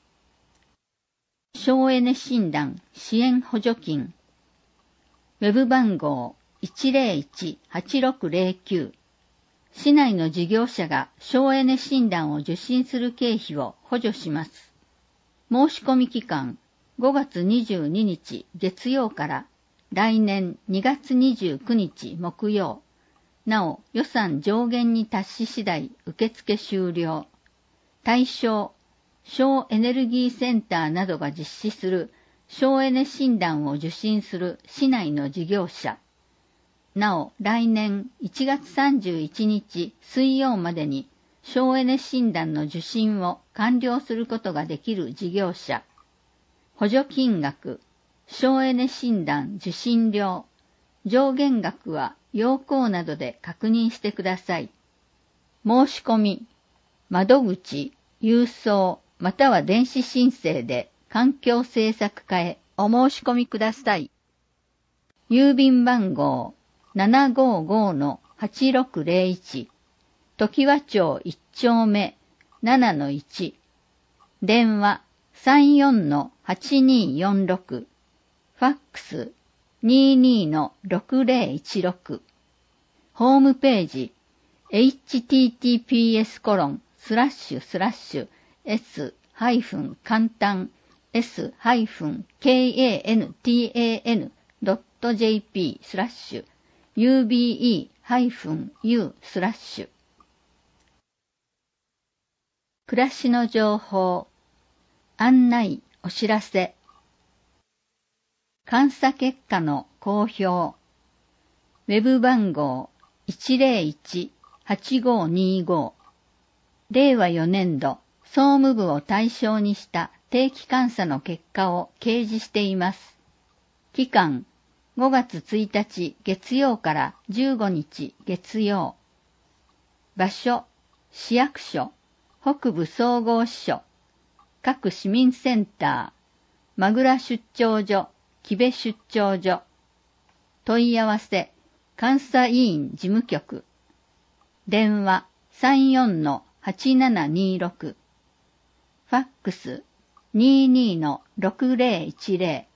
S4: 省エネ診断支援補助金ウェブ番号 いちぜろいち はちろくぜろきゅう 市内の事業者が省エネ診断を受診する経費を補助します。申し込み期間ごがつにじゅうににち月曜から来年にがつにじゅうくにち木曜。なお予算上限に達し次第受付終了。対象、省エネルギーセンターなどが実施する省エネ診断を受診する市内の事業者。なお来年いちがつさんじゅういちにち水曜までに省エネ診断の受診を完了することができる事業者。補助金額、省エネ診断受診料、上限額は要項などで確認してください。申し込み、窓口、郵送、または電子申請で環境政策課へお申し込みください。郵便番号 ななごーごーのはちろくぜろいち 常盤町いっ丁目 ななのいち 電話 さんよんのはちにーよんろく ファックス にーにーのろくぜろいちろく ホームページ エイチティーティーピーエスコロンスラッシュスラッシュ エス ハイフン 簡単 エス ハイフン ケーエーエヌティーエーエヌ ドット ジェーピー スラッシュ ユービーイー ハイフン ユー スラッシュ暮らしの情報案内お知らせ監査結果の公表ウェブ番号 いちぜろいち はちごにご れいわよねんど総務部を対象にした定期監査の結果を掲示しています。期間ごがつついたち月曜からじゅうごにち月曜。場所市役所、北部総合支所、各市民センター、名倉出張所、木部出張所。問い合わせ、監査委員事務局。電話 さんよんのはちななにろく。ファックス にーにーのろくぜろいちぜろ。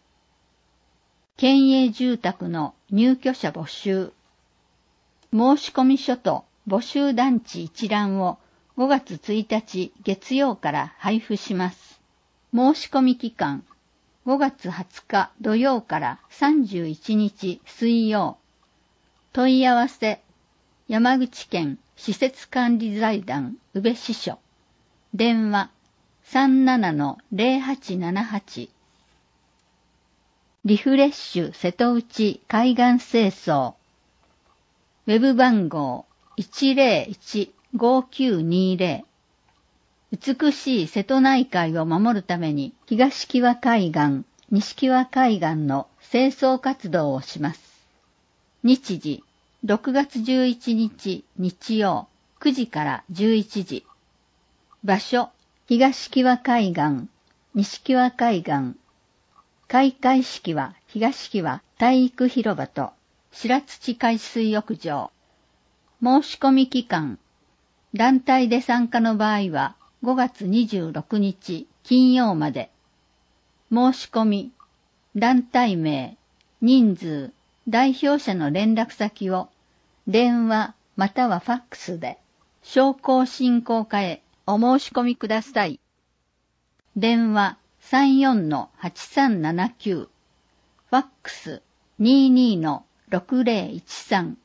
S4: 県営住宅の入居者募集。申込書と募集団地一覧をごがつついたち月曜から配布します。申込期間ごがつはつか土曜からさんじゅういちにち水曜。問い合わせ山口県施設管理財団宇部支所。電話 さんななのぜろはちななはち。リフレッシュ瀬戸内海岸清掃。ウェブ番号 いちぜろいち ごきゅうにぜろ。美しい瀬戸内海を守るために東木和海岸、西木和海岸の清掃活動をします。日時ろくがつじゅういちにち日曜くじからじゅういちじ。場所東木和海岸、西木和海岸。開会式は東木和体育広場と白土海水浴場。申し込み期間団体で参加の場合はごがつにじゅうろくにち金曜まで。申し込み、団体名、人数、代表者の連絡先を電話またはファックスで商工振興課へお申し込みください。電話 さんよんのはちさんななきゅう、ファックス にじゅうにのろくぜろいちさん。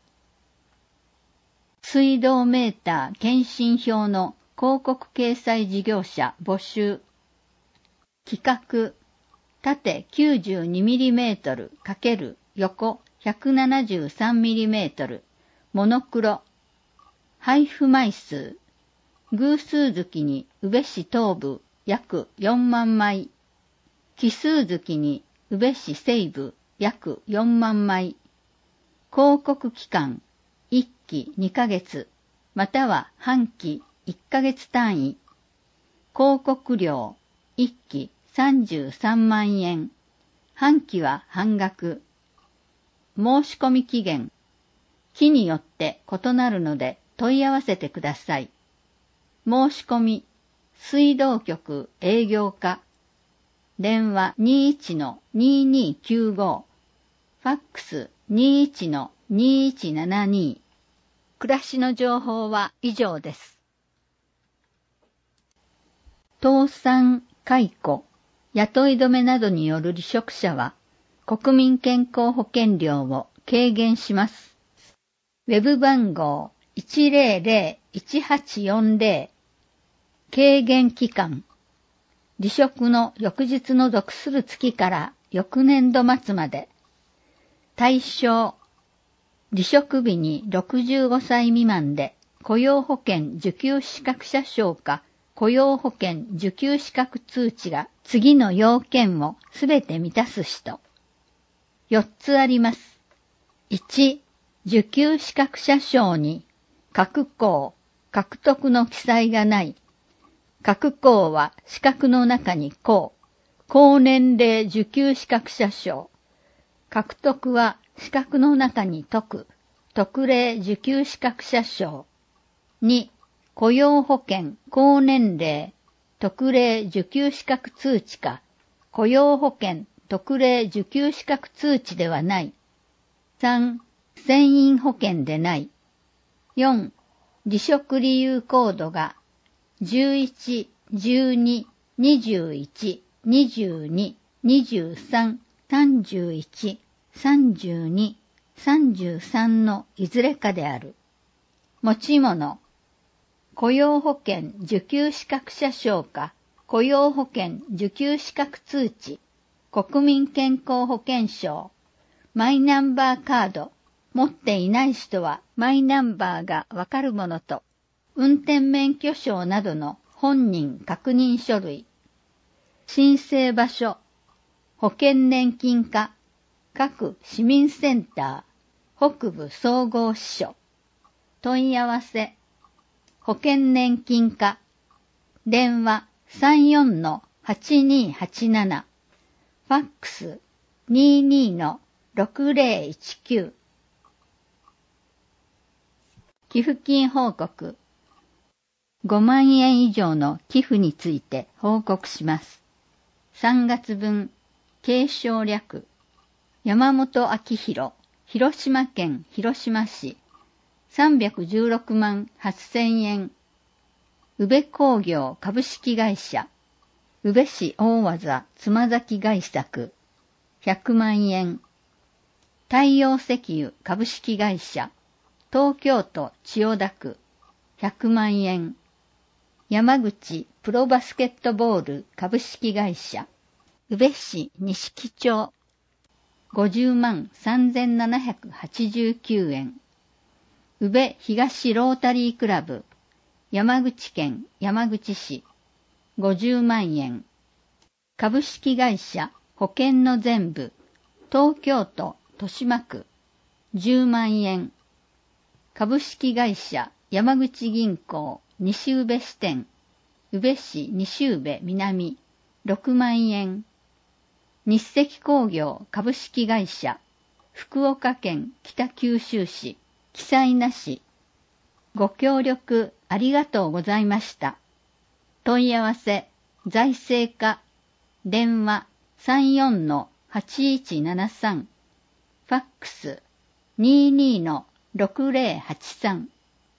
S4: 水道メーター検針票の広告掲載事業者募集。規格、縦 きゅうじゅうにミリメートル×横 ひゃくななじゅうさんミリメートル、モノクロ。配布枚数、偶数月に宇部市東部約よんまんまい。奇数月に宇部市西部約よんまんまい。広告期間、いっきにかげつ、または半期いっかげつ単位。広告料、いっきさんじゅうさんまんえん。半期は半額。申し込み期限、期によって異なるので問い合わせてください。申し込み、水道局営業課。電話 にじゅういちのにじゅうにきゅうご、ファックス にじゅういちのにじゅういちななに。暮らしの情報は以上です。倒産、解雇、雇い止めなどによる離職者は国民健康保険料を軽減します。ウェブ番号 いちぜろぜろいちはちよんぜろ。軽減期間、離職の翌日の属する月から翌年度末まで。対象、離職日にろくじゅうごさい未満で雇用保険受給資格者証か雇用保険受給資格通知が次の要件をすべて満たす人。よっつあります。いち、受給資格者証に各項、獲得の記載がない。各項は資格の中に項、高年齢受給資格者証。獲得は資格の中に特、特例受給資格者証。に、雇用保険高年齢特例受給資格通知か、雇用保険特例受給資格通知ではない。さん、船員保険でない。よん、離職理由コードがじゅういち、じゅうに、にじゅういち、にじゅうに、にじゅうさん、さんじゅういち、さんじゅうに、さんじゅうさんのいずれかである。持ち物、雇用保険受給資格者証か雇用保険受給資格通知、国民健康保険証、マイナンバーカード、持っていない人はマイナンバーがわかるものと、運転免許証などの本人確認書類、申請場所、保険年金課、各市民センター、北部総合支所、問い合わせ、保険年金課、電話 さんよんのはちにはちなな、ファックス にじゅうにのろくぜろいちきゅう。寄付金報告。ごまんえん以上の寄付について報告します。さんがつぶん、継承略。山本明弘、広島県広島市、さんびゃくじゅうろくまんはっせんえん。宇部工業株式会社、宇部市大技妻崎外作、ひゃくまんえん。太陽石油株式会社、東京都千代田区、ひゃくまんえん。山口プロバスケットボール株式会社、宇部市錦町、ごじゅうまんさんぜんななひゃくはちじゅうきゅうえん。宇部東ロータリークラブ、山口県山口市、ごじゅうまんえん。株式会社保険の全部、東京都豊島区、じゅうまんえん。株式会社山口銀行西宇部支店、宇部市西宇部南、ろくまんえん。日赤工業株式会社、福岡県北九州市、記載なし、 ご協力ありがとうございました。問い合わせ、財政課、電話 さんよんのはちいちななさん、ファックス にじゅうにのろくぜろはちさん。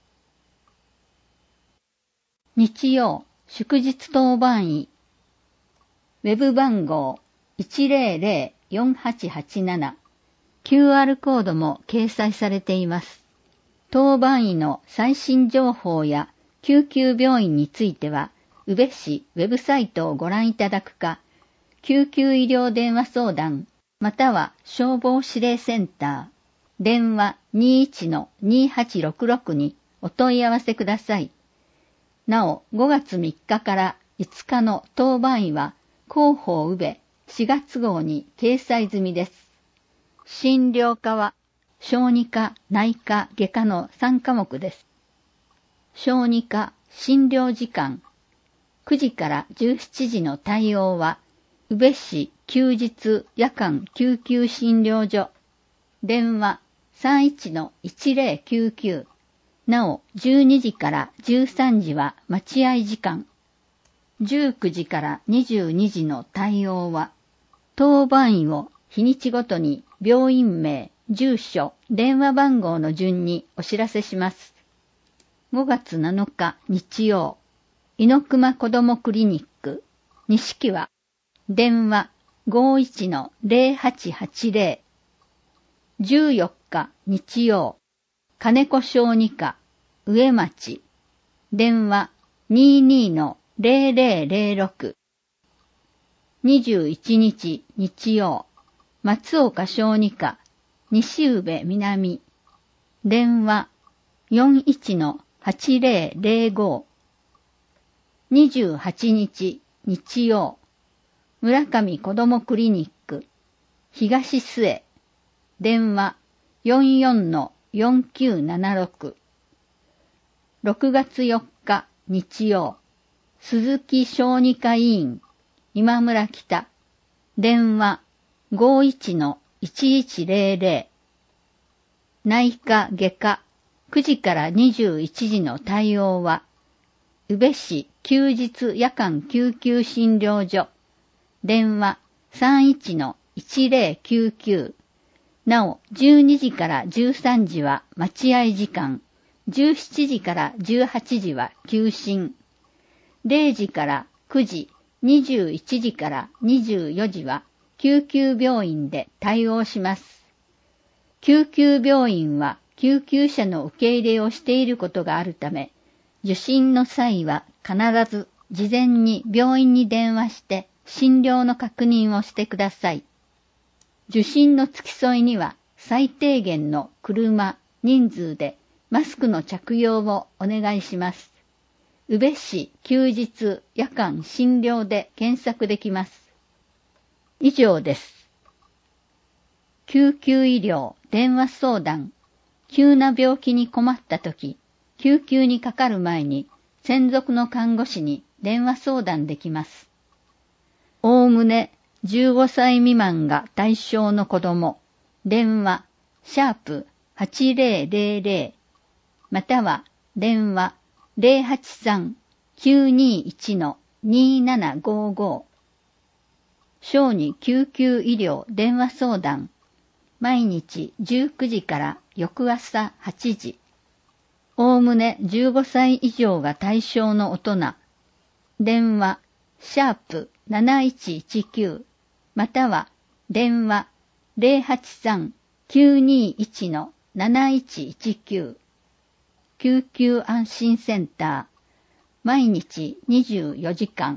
S4: 日曜、祝日当番医。ウェブ番号 いちぜろぜろよんはちはちなな、キューアール コードも掲載されています。当番医の最新情報や救急病院については、宇部市ウェブサイトをご覧いただくか、救急医療電話相談、または消防指令センター、電話 にじゅういちのにはちろくろく にお問い合わせください。なお、ごがつみっかからいつかの当番医は、広報宇部しがつ号に掲載済みです。診療科は、小児科、内科、外科のさんかもくです。小児科、診療時間、くじからじゅうしちじの対応は、宇部市休日夜間救急診療所、電話 さんいちのいちぜろきゅうきゅう、なおじゅうにじからじゅうさんじは待合時間、じゅうくじからにじゅうにじの対応は、当番医を日にちごとに病院名、住所、電話番号の順にお知らせします。ごがつなのか日曜、猪熊子どもクリニック、西木は、電話 ごいちのぜろはちはちぜろ、じゅうよっか日曜、金子小児科、上町、電話 にじゅうにのぜろぜろぜろろく、にじゅういちにち日曜、松岡小児科、西宇部南、電話 よんいちのはちぜろぜろご、にじゅうはちにち日曜、村上子どもクリニック、東末、電話 よんよんのよんきゅうななろく、ろくがつよっか日曜、鈴木小児科医院、今村北、電話 ごいちのいちいちぜろぜろ、内科外科、くじからにじゅういちじの対応は、宇部市休日夜間救急診療所、電話 さんいちのいちぜろきゅうきゅう、なおじゅうにじからじゅうさんじは待合時間、じゅうしちじからじゅうはちじは休診、れいじからくじ、にじゅういちじからにじゅうよじは救急病院で対応します。救急病院は救急車の受け入れをしていることがあるため、受診の際は必ず事前に病院に電話して診療の確認をしてください。受診の付き添いには最低限の車、人数でマスクの着用をお願いします。宇部市休日夜間診療で検索できます。以上です。救急医療電話相談。急な病気に困ったとき、救急にかかる前に専属の看護師に電話相談できます。おおむねじゅうごさい未満が対象の子供、電話、シャープはちぜろぜろぜろ、または電話ぜろはちさん きゅうにいちのにななごご、小児救急医療電話相談、毎日じゅうくじから翌朝はちじ、おおむねじゅうごさい以上が対象の大人、電話、シャープなないちいちきゅう、または電話ぜろはちさん きゅうにいちのなないちいちきゅう、救急安心センター、毎日にじゅうよじかん。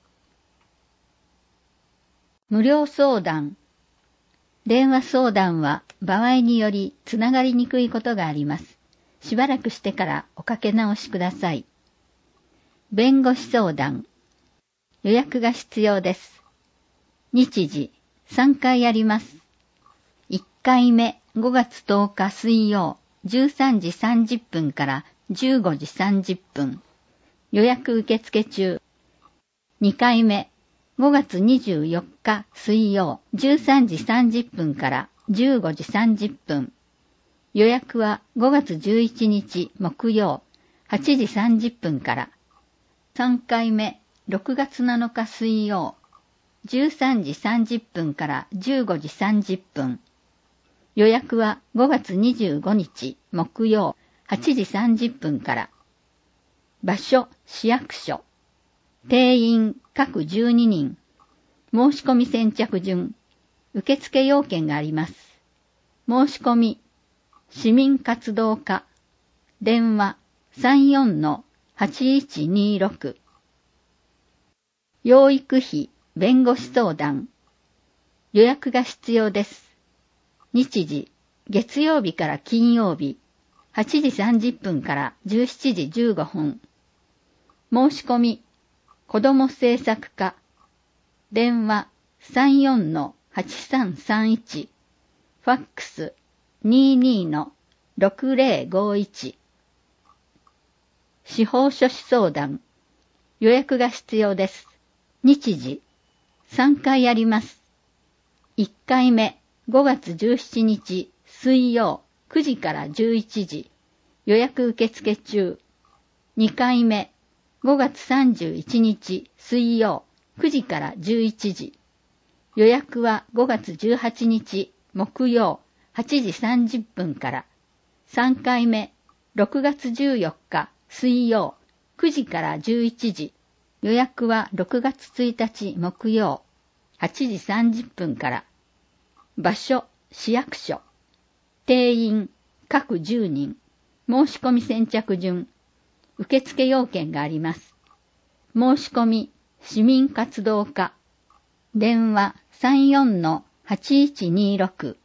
S4: 無料相談。電話相談は場合によりつながりにくいことがあります。しばらくしてからおかけ直しください。弁護士相談。予約が必要です。日時さんかいあります。いっかいめごがつとおか水曜じゅうさんじさんじゅっぷんからじゅうごじさんじゅっぷん。予約受付中。にかいめごがつにじゅうよっか水曜じゅうさんじさんじゅっぷんからじゅうごじさんじゅっぷん。 予約はごがつじゅういちにち木曜はちじさんじゅっぷんから。さんかいめろくがつなのか水曜じゅうさんじさんじゅっぷんからじゅうごじさんじゅっぷん。予約はごがつにじゅうごにち木曜はちじさんじゅっぷんから。場所、市役所。定員各じゅうににん。申し込み先着順。受付要件があります。申し込み、市民活動課。電話 さんよんのはちいちにろく。養育費、弁護士相談。予約が必要です。日時、月曜日から金曜日、はちじさんじゅっぷんからじゅうしちじじゅうごふん。申し込み、子ども政策課。電話 さんよんのはちさんさんいち。ファックス にじゅうにのろくぜろごいち。司法書士相談。予約が必要です。日時、さんかいあります。いっかいめ、ごがつじゅうしちにち水曜くじからじゅういちじ。予約受付中。にかいめ、ごがつさんじゅういちにち水曜くじからじゅういちじ。予約はごがつじゅうはちにち木曜はちじさんじゅっぷんから。さんかいめ、ろくがつじゅうよっか水曜くじからじゅういちじ。予約はろくがつついたち木曜はちじさんじゅっぷんから。場所、市役所。定員各じゅうにん。申し込み先着順。受付要件があります。申し込み、市民活動課。電話 さんよんのはちいちにろく。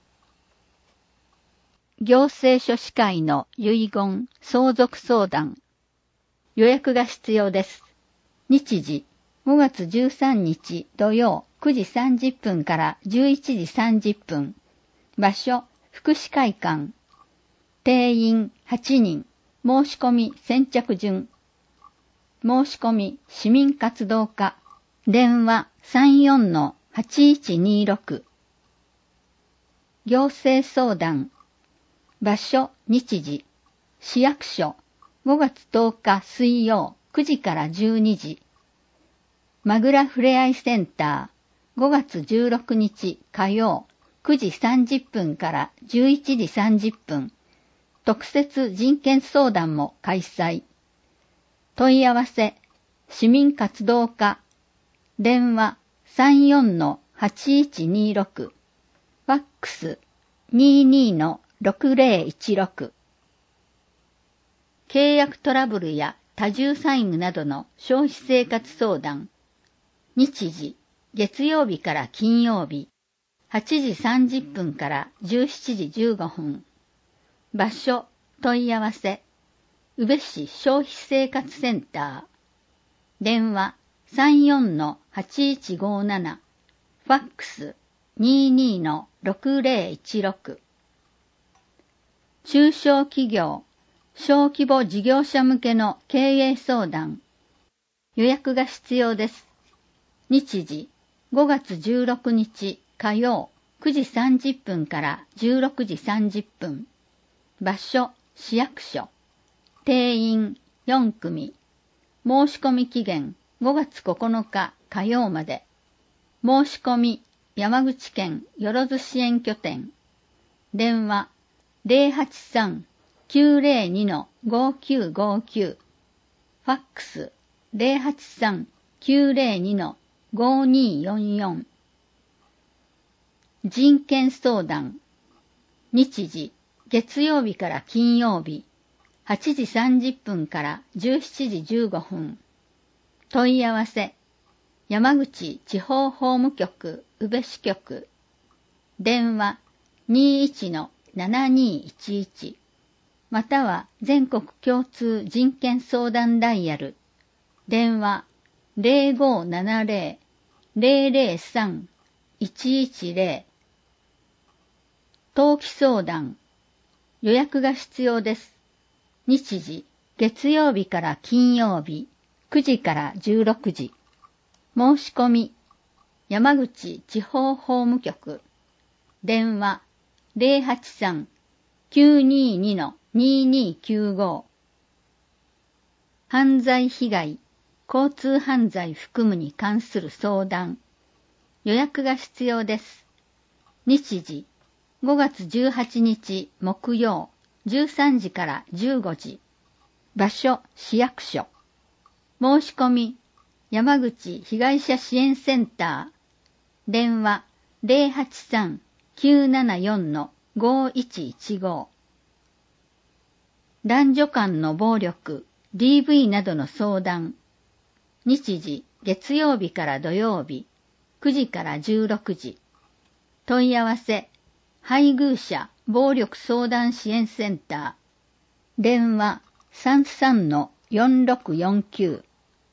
S4: 行政書士会の遺言相続相談。予約が必要です。日時、ごがつじゅうさんにち土曜くじさんじゅっぷんからじゅういちじさんじゅっぷん。場所、福祉会館。定員はちにん。申し込み先着順。申し込み市民活動課。電話 さんよんのはちいちにろく。行政相談。場所、日時。市役所、ごがつとおか水曜くじからじゅうにじ。まぐらふれあいセンター、ごがつじゅうろくにち火曜くじさんじゅっぷんからじゅういちじさんじゅっぷん。特設人権相談も開催。問い合わせ、市民活動課。電話 さんよんのはちいちにろく。ファックス にじゅうにのろくぜろいちろく。契約トラブルや多重債務などの消費生活相談。日時、月曜日から金曜日、はちじさんじゅっぷんからじゅうしちじじゅうごふん。場所、問い合わせ、宇部市消費生活センター。電話 さんよんのはちいちごなな。ファックス にじゅうにのろくぜろいちろく。中小企業、小規模事業者向けの経営相談。予約が必要です。日時、ごがつじゅうろくにち火曜くじさんじゅっぷんからじゅうろくじさんじゅっぷん。場所、市役所。定員よんくみ。申し込み期限ごがつここのか火曜まで。申し込み山口県よろず支援拠点。電話 ゼロはちさんきゅうぜろにのごきゅうごきゅう。ファックス ゼロはちさんきゅうぜろにのごによんよん。人権相談。日時、月曜日から金曜日、はちじさんじゅっぷんからじゅうしちじじゅうごふん。問い合わせ、山口地方法務局宇部支局。電話 にじゅういちのななにいちいち。または全国共通人権相談ダイヤル。電話 ゼロごななゼロ ゼロゼロさん いちいちゼロ。登記相談。予約が必要です。日時、月曜日から金曜日、くじからじゅうろくじ。申し込み、山口地方法務局。電話 ゼロはちさんきゅうににのににきゅうご。犯罪被害、交通犯罪含むに関する相談。予約が必要です。日時、ごがつじゅうはちにち木曜、じゅうさんじからじゅうごじ。場所、市役所。申し込み、山口被害者支援センター。電話 ゼロはちさん きゅうななよん ごいちいちご。男女間の暴力、ディーブイ などの相談。日時、月曜日から土曜日、くじからじゅうろくじ。問い合わせ、配偶者暴力相談支援センター。電話 さんさんのよんろくよんきゅう。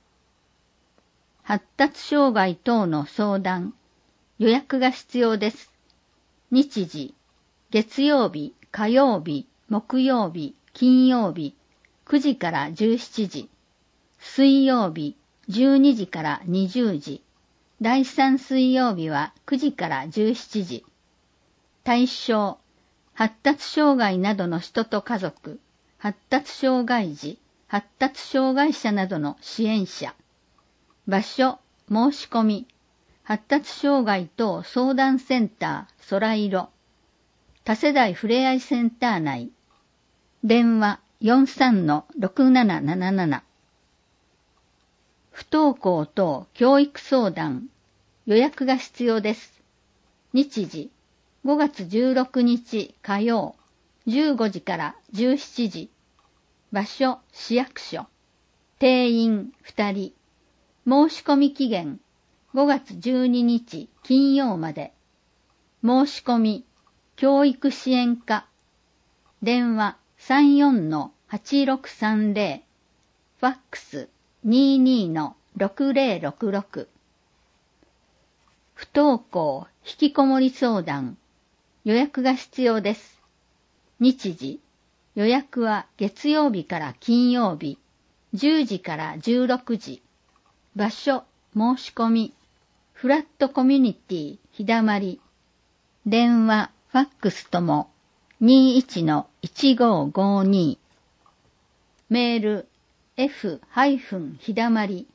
S4: 発達障害等の相談。予約が必要です。日時、月曜日、火曜日、木曜日、金曜日、くじからじゅうしちじ。水曜日、じゅうにじからにじゅうじ。第三水曜日はくじからじゅうしちじ。対象、発達障害などの人と家族、発達障害児、発達障害者などの支援者。場所、申し込み、発達障害等相談センター、空色。多世代ふれあいセンター内。電話 よんさんのろくなななななな。不登校等教育相談。予約が必要です。日時、ごがつじゅうろくにち火曜、じゅうごじからじゅうしちじ。場所、市役所。定員ふたり。申し込み期限、ごがつじゅうににち金曜まで。申し込み、教育支援課。電話 さんよんのはちろくさんぜろ。ファックス にじゅうにのろくぜろろくろく。不登校引きこもり相談。予約が必要です。日時、予約は月曜日から金曜日、じゅうじからじゅうろくじ。場所、申し込み、フラットコミュニティひだまり。電話、ファックスとも にじゅういちのいちごーごーに。メール、f- ひだまり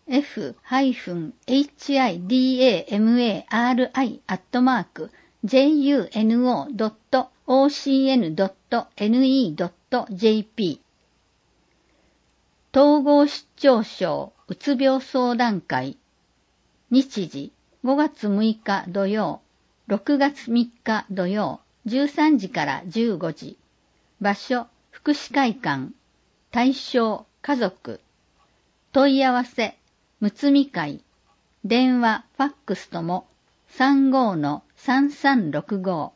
S4: f- ヒダマリ アットマーク ジェイユーエヌオードットオーシーエヌドットエヌイードットジェーピー。統合失調症うつ病相談会。日時、ごがつむいか土曜、ろくがつみっか土曜、じゅうさんじからじゅうごじ。場所、福祉会館。対象、家族。問い合わせ、むつみ会。電話、ファックスとも さんごのさんさんろくご。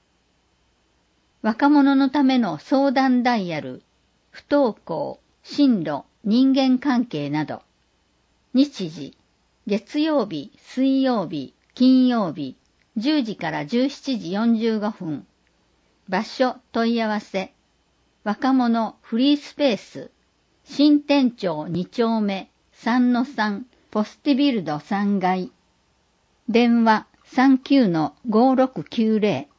S4: 若者のための相談ダイヤル。不登校、進路、人間関係など。日時、月曜日、水曜日、金曜日、じゅうじからじゅうしちじよんじゅうごふん。場所、問い合わせ。若者フリースペース。新店町にちょうめ さんのさん ポスティビルドさんがい。電話 さんきゅうのごろくきゅうぜろ。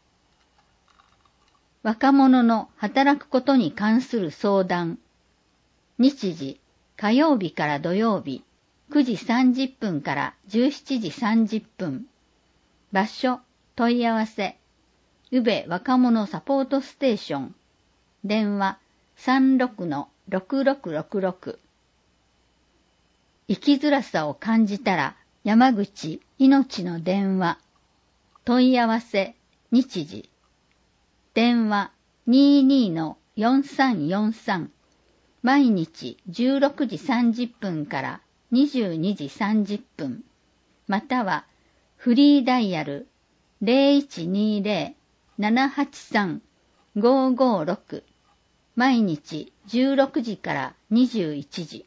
S4: 若者の働くことに関する相談。日時、火曜日から土曜日、くじさんじゅっぷんからじゅうしちじさんじゅっぷん。場所、問い合わせ。宇部若者サポートステーション。電話 さんろくのろくろくろくろく。生きづらさを感じたら、山口いのちの電話。問い合わせ、日時。電話 にじゅうにのよんさんよんさん。毎日じゅうろくじさんじゅっぷんからにじゅうにじさんじゅっぷん。または、フリーダイヤル ゼロいちにゼロ ななはちさん ごーごーろく。毎日じゅうろくじからにじゅういちじ。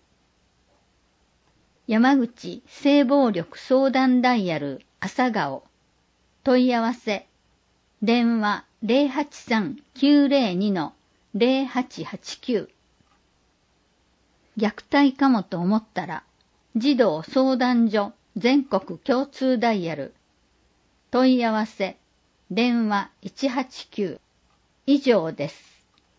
S4: 山口性暴力相談ダイヤル朝顔。問い合わせ。電話 ゼロはちさん きゅうゼロにのゼロはちはちきゅう。虐待かもと思ったら、児童相談所全国共通ダイヤル。問い合わせ。電話いちはちきゅう。 以上です。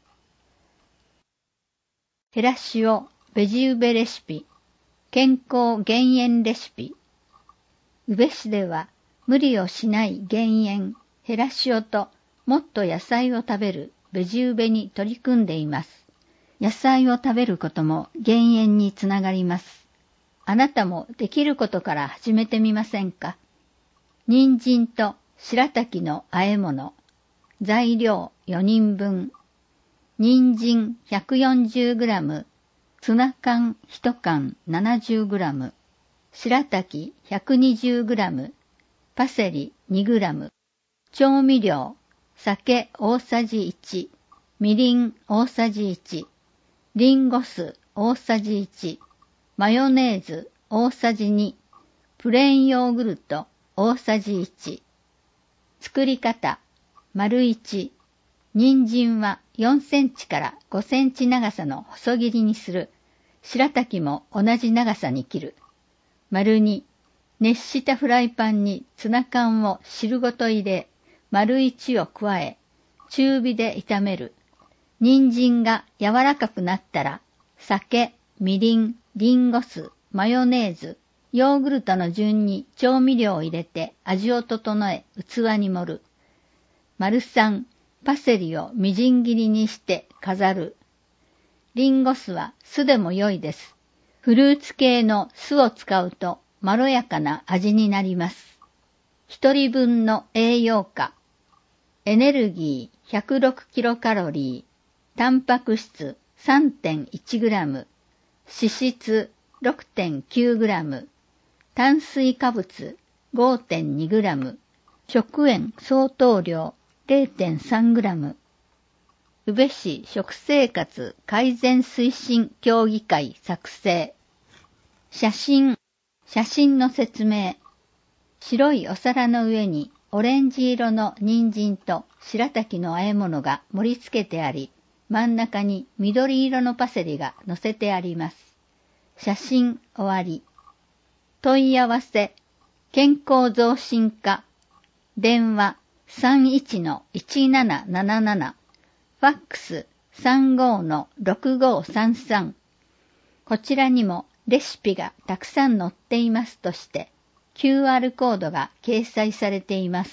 S4: ヘラシオベジウベレシピ、健康減塩レシピ。宇部市では無理をしない減塩、ヘラシオともっと野菜を食べるベジウベに取り組んでいます。野菜を食べることも減塩につながります。あなたもできることから始めてみませんか？人参と白滝の和え物。材料よにんぶん。人参 ひゃくよんじゅうグラム、ツナ缶いちかん ななじゅうグラム、白滝 ひゃくにじゅうグラム、パセリ にグラム、調味料、酒大さじいち、みりん大さじいち、リンゴ酢大さじいち、マヨネーズ大さじに、プレーンヨーグルト大さじいち。作り方、丸いち、人参はよんセンチからごセンチ長さの細切りにする。白滝も同じ長さに切る。丸に、熱したフライパンにツナ缶を汁ごと入れ、丸いちを加え、中火で炒める。人参が柔らかくなったら、酒、みりん、リンゴ酢、マヨネーズ、ヨーグルトの順に調味料を入れて味を整え器に盛る。丸さん、パセリをみじん切りにして飾る。リンゴ酢は酢でも良いです。フルーツ系の酢を使うとまろやかな味になります。一人分の栄養価。エネルギー ひゃくろくキロカロリー、タンパク質 さんてんいちグラム、脂質 ろくてんきゅうグラム、炭水化物 ごてんにグラム、食塩相当量 れいてんさんグラム。宇部市食生活改善推進協議会作成。写真、写真の説明。白いお皿の上にオレンジ色の人参と白滝の和え物が盛り付けてあり、真ん中に緑色のパセリが乗せてあります。写真終わり。問い合わせ、健康増進課。電話 さんいちのいちなななななな、ファックス さんごのろくごさんさん。こちらにもレシピがたくさん載っていますとして、キューアール コードが掲載されています。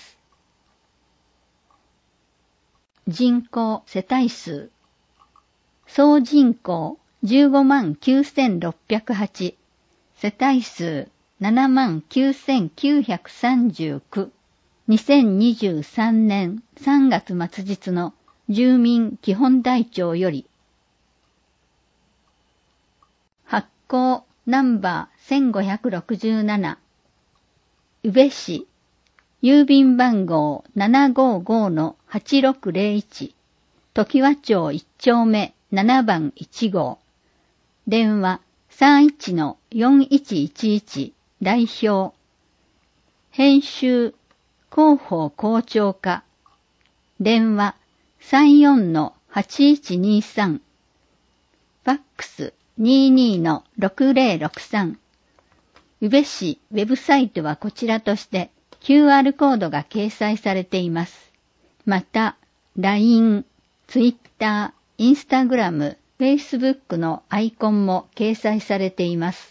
S4: 人口世帯数。総人口じゅうごまんきゅうせんろっぴゃくはち、世帯数ななまんきゅうせんきゅうひゃくさんじゅうきゅう、にせんにじゅうさんねんさんがつ末日の住民基本台帳より、発行ナンバーせんごひゃくろくじゅうなな、宇部市、郵便番号 ななごーごーのはちろくぜろいち、常盤町いっ丁目ななばんいち号、電話 さんいちのよんいちいちいち 代表、編集、広報校長課、電話 さんよんのはちいちにさん、ファックス にじゅうにのろくぜろろくさん、宇部市ウェブサイトはこちらとして キューアール コードが掲載されています。また、ライン、Twitter、Instagram、Facebook のアイコンも掲載されています。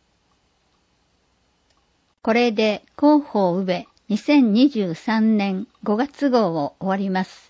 S4: これで広報宇部にせんにじゅうさんねんごがつ号を終わります。